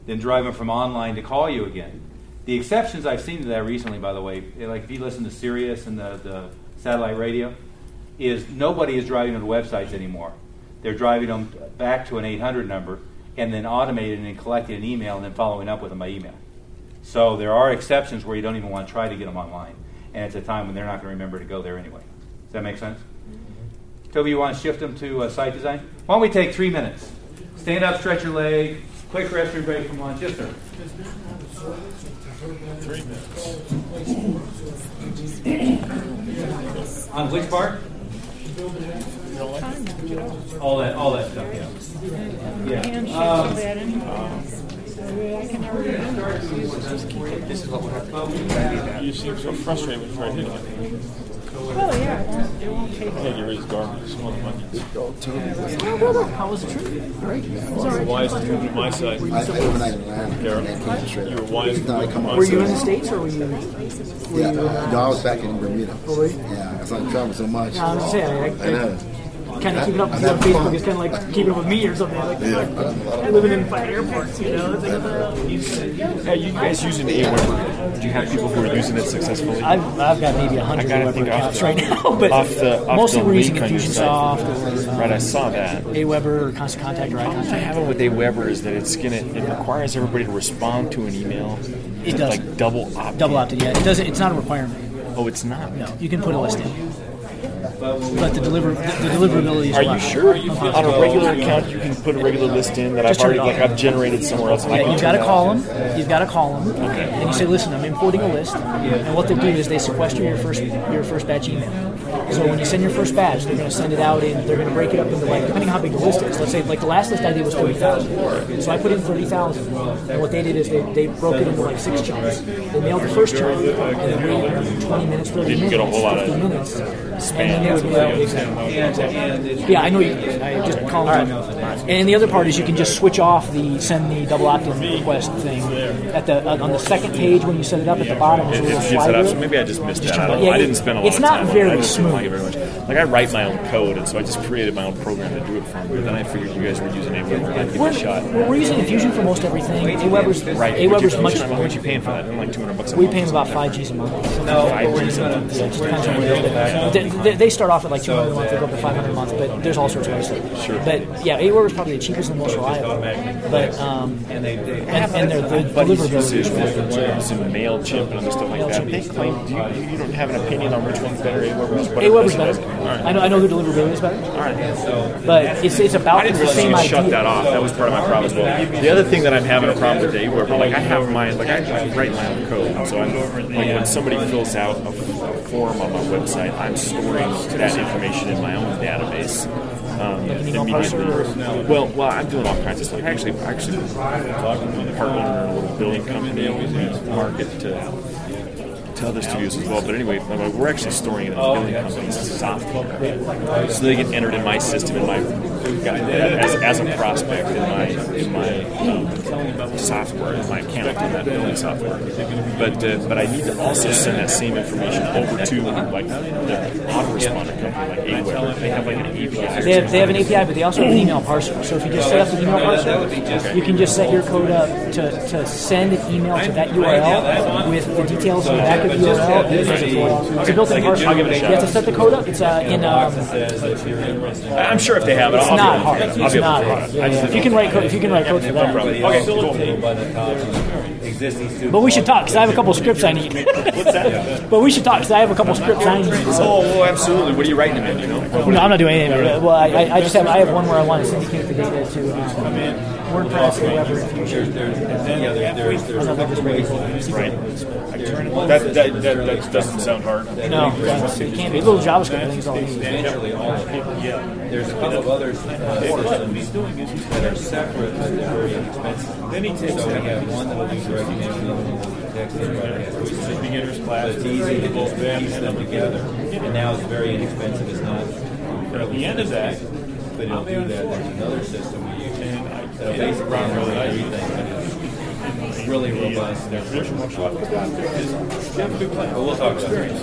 than driving from online to call you again. The exceptions I've seen to that recently, by the way, like if you listen to Sirius and the, the satellite radio, is nobody is driving to the websites anymore. They're driving them back to an eight hundred number and then automating and collecting an email and then following up with them by email. So there are exceptions where you don't even want to try to get them online. And it's a time when they're not going to remember to go there anyway. Does that make sense? Mm-hmm. Toby, you want to shift them to uh, site design? Why don't we take three minutes? Stand up, stretch your leg, quick restroom break from lunch. Yes, sir. Three minutes. On which part? All that, all that stuff, yeah. Yeah. Um, This is what we're having. You seem so frustrated when you try hitting it. Oh, yeah, it won't, it won't take Hey, your is garbage. Small onions. How was the trip? Great. You were wise to move to my side. I, I overnight in Atlanta. Carol, And came straight you were up. wise to Now I move to come my on. Were you in the side. States or were you? Were Yeah, you uh, no, I was back in Bermuda. Oh, really? Yeah, because I'm traveling so much. Yeah, I was saying, I, I know. kind of keeping up with you on Facebook is kind of like keeping up with me or something. Like, Yeah. like living in five airports, you know. It's like, uh, Hey, you guys using Aweber? Do you have people who are using it successfully? I've, I've got maybe a hundred I gotta Aweber think off accounts the- right now, but off the, off mostly the we're using link on your Infusionsoft site. or um, Right, I saw that. Aweber or Constant Contact or The problem I iContact. have with Aweber is that it's gonna it requires everybody to respond to an email. It to, does. like double opt. Double opted, yeah. It doesn't. It's not a requirement. Oh, it's not. No, you can put a list in, but the deliver the, the deliverability is Are allowed. you sure? On a regular account, you can put a regular list in that Just I've turn already it like off. I've generated somewhere else. Yeah, you've got to call them. You've got to call them, and you say, "Listen, I'm importing a list." And what they do is they sequester your first your first batch email. So when you send your first batch, they're going to send it out in. They're going to break it up into like depending on how big the list is. Let's say like the last list I did was thirty thousand. So I put in thirty thousand, and what they did is they, they broke it into like six chunks. They mailed the first chunk, and then waited twenty minutes, thirty Didn't minutes, get a whole lot of fifty minutes, spam. and then they would mail. and, and it's Yeah, I know you. I just call them. And the other part is you can just switch off the send the double opt-in request thing at the uh, on the second page when you set it up at the bottom. There's It, a it little gets it slider. up. So maybe I just missed that. I don't Yeah, know. I it- didn't spend a lot it's of not time. on very it. I just don't smooth. like it very much. Like I write my own code, and so I just created my own program to do it for me. But then I figured you guys were using Aweber, and I'd give We're, it a shot. we're, we're using Infusion for most everything. Aweber's Right. Aweber's But much. you- How much you paying for that? Like two hundred bucks a We month. pay them or about something. five G's a month. no, Five but we're G's just a gonna, month. Yeah, it just we're depends just on gonna where go back. they, they, they start off at like two hundred a month, they go up to five hundred a month, but there's all sorts of other stuff. Sure. But yeah, Aweber is probably the cheapest and most reliable. But um, And they, they and, and their the Buddies deliverability usage is really with good. some MailChimp and other stuff like that. They claim, do you, you don't have an opinion on which one's better, Aweber's better? Aweber's better. All right. I know I know their deliverability is better. All right. But it's it's about I didn't it's the realize same you could idea. shut that off. That was part of my problem as well. The other thing that I'm having a problem with Aweber, like I have my, like I, I write my own code. So I'm, like when somebody fills out a, a form on my website, I'm storing that information in my own database. Um, immediately. Well, well, I'm doing all kinds of stuff. Actually, actually, partnering in a little building company. We market to. to other studios as well. But anyway, we're actually storing it in the building company's software, so they get entered in my system in my as, as a prospect in my in my um, software, in my account in that building software. But uh, but I need to also send that same information over to like the autoresponder company like Aweber. They have like an A P I. They have, they have an A P I, but they also have an email parser. So if you just set up the email parser, you can just set your code up to, to send an email to that U R L with the details in the back of the U R L. And it does it for you. It's a built-in parser. I'll give it a shot. You have to set the code up. It's uh, in. Um, I'm sure if they have it, it's I'll not be hard. able to. I'll It's be able not to. hard. Yeah, yeah. If you can write code, if you can write code for that. Okay, cool. by the top existing student. But we should talk because I have a couple scripts I need. What's that? But we should talk because I have a couple scripts I need. Oh, well, absolutely. What are you writing them in? You know. No, I'm not doing anything. Well, I, I just have I have one where I want to syndicate the data to um, WordPress or Weber Infusion. Another just regular. Right. That, that, that, that doesn't sound hard. No, it can't be. A little JavaScript things all these. Eventually, all of it. There's a couple of other uh, systems that are separate, but they're very inexpensive. So we have one that will do direct connect, another one will do text and broadcast. Beginner's class. But it's easy to just piece them together. And now it's very inexpensive. It's not At the end of that, but it'll do that. There's another system where you can that'll basically run really everything, but it's really robust. the traditional shop is But we'll talk about it.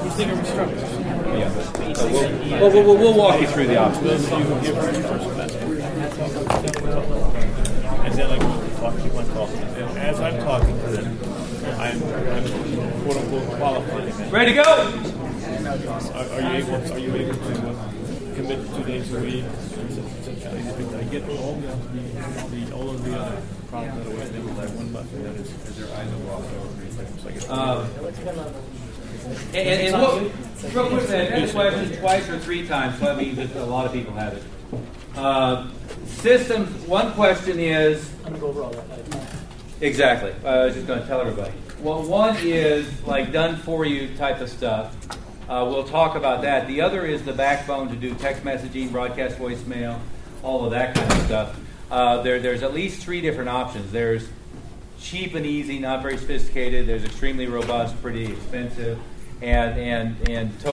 Yeah. So we'll, we'll, we'll, we'll walk you through the options. and then like I'll keep on talking. And as I'm talking to them, I'm, I'm quote unquote qualifying. Ready to go? Are, are you able? Are you able to uh, commit two days a week? I get all the, the all of the other problems that are with them. Like one month, and that is, is their eyes are off over three seconds. Like it's Um, and, and, and what, real quick, I've had the question twice or three times, so that means that a lot of people have it. Uh, systems, one question is... I'm going to go over all that. Exactly. I was just going to tell everybody. Well, one is like done for you type of stuff. Uh, we'll talk about that. The other is the backbone to do text messaging, broadcast voicemail, all of that kind of stuff. Uh, there, there's at least three different options. There's cheap and easy, not very sophisticated. There's extremely robust, pretty expensive, and and and.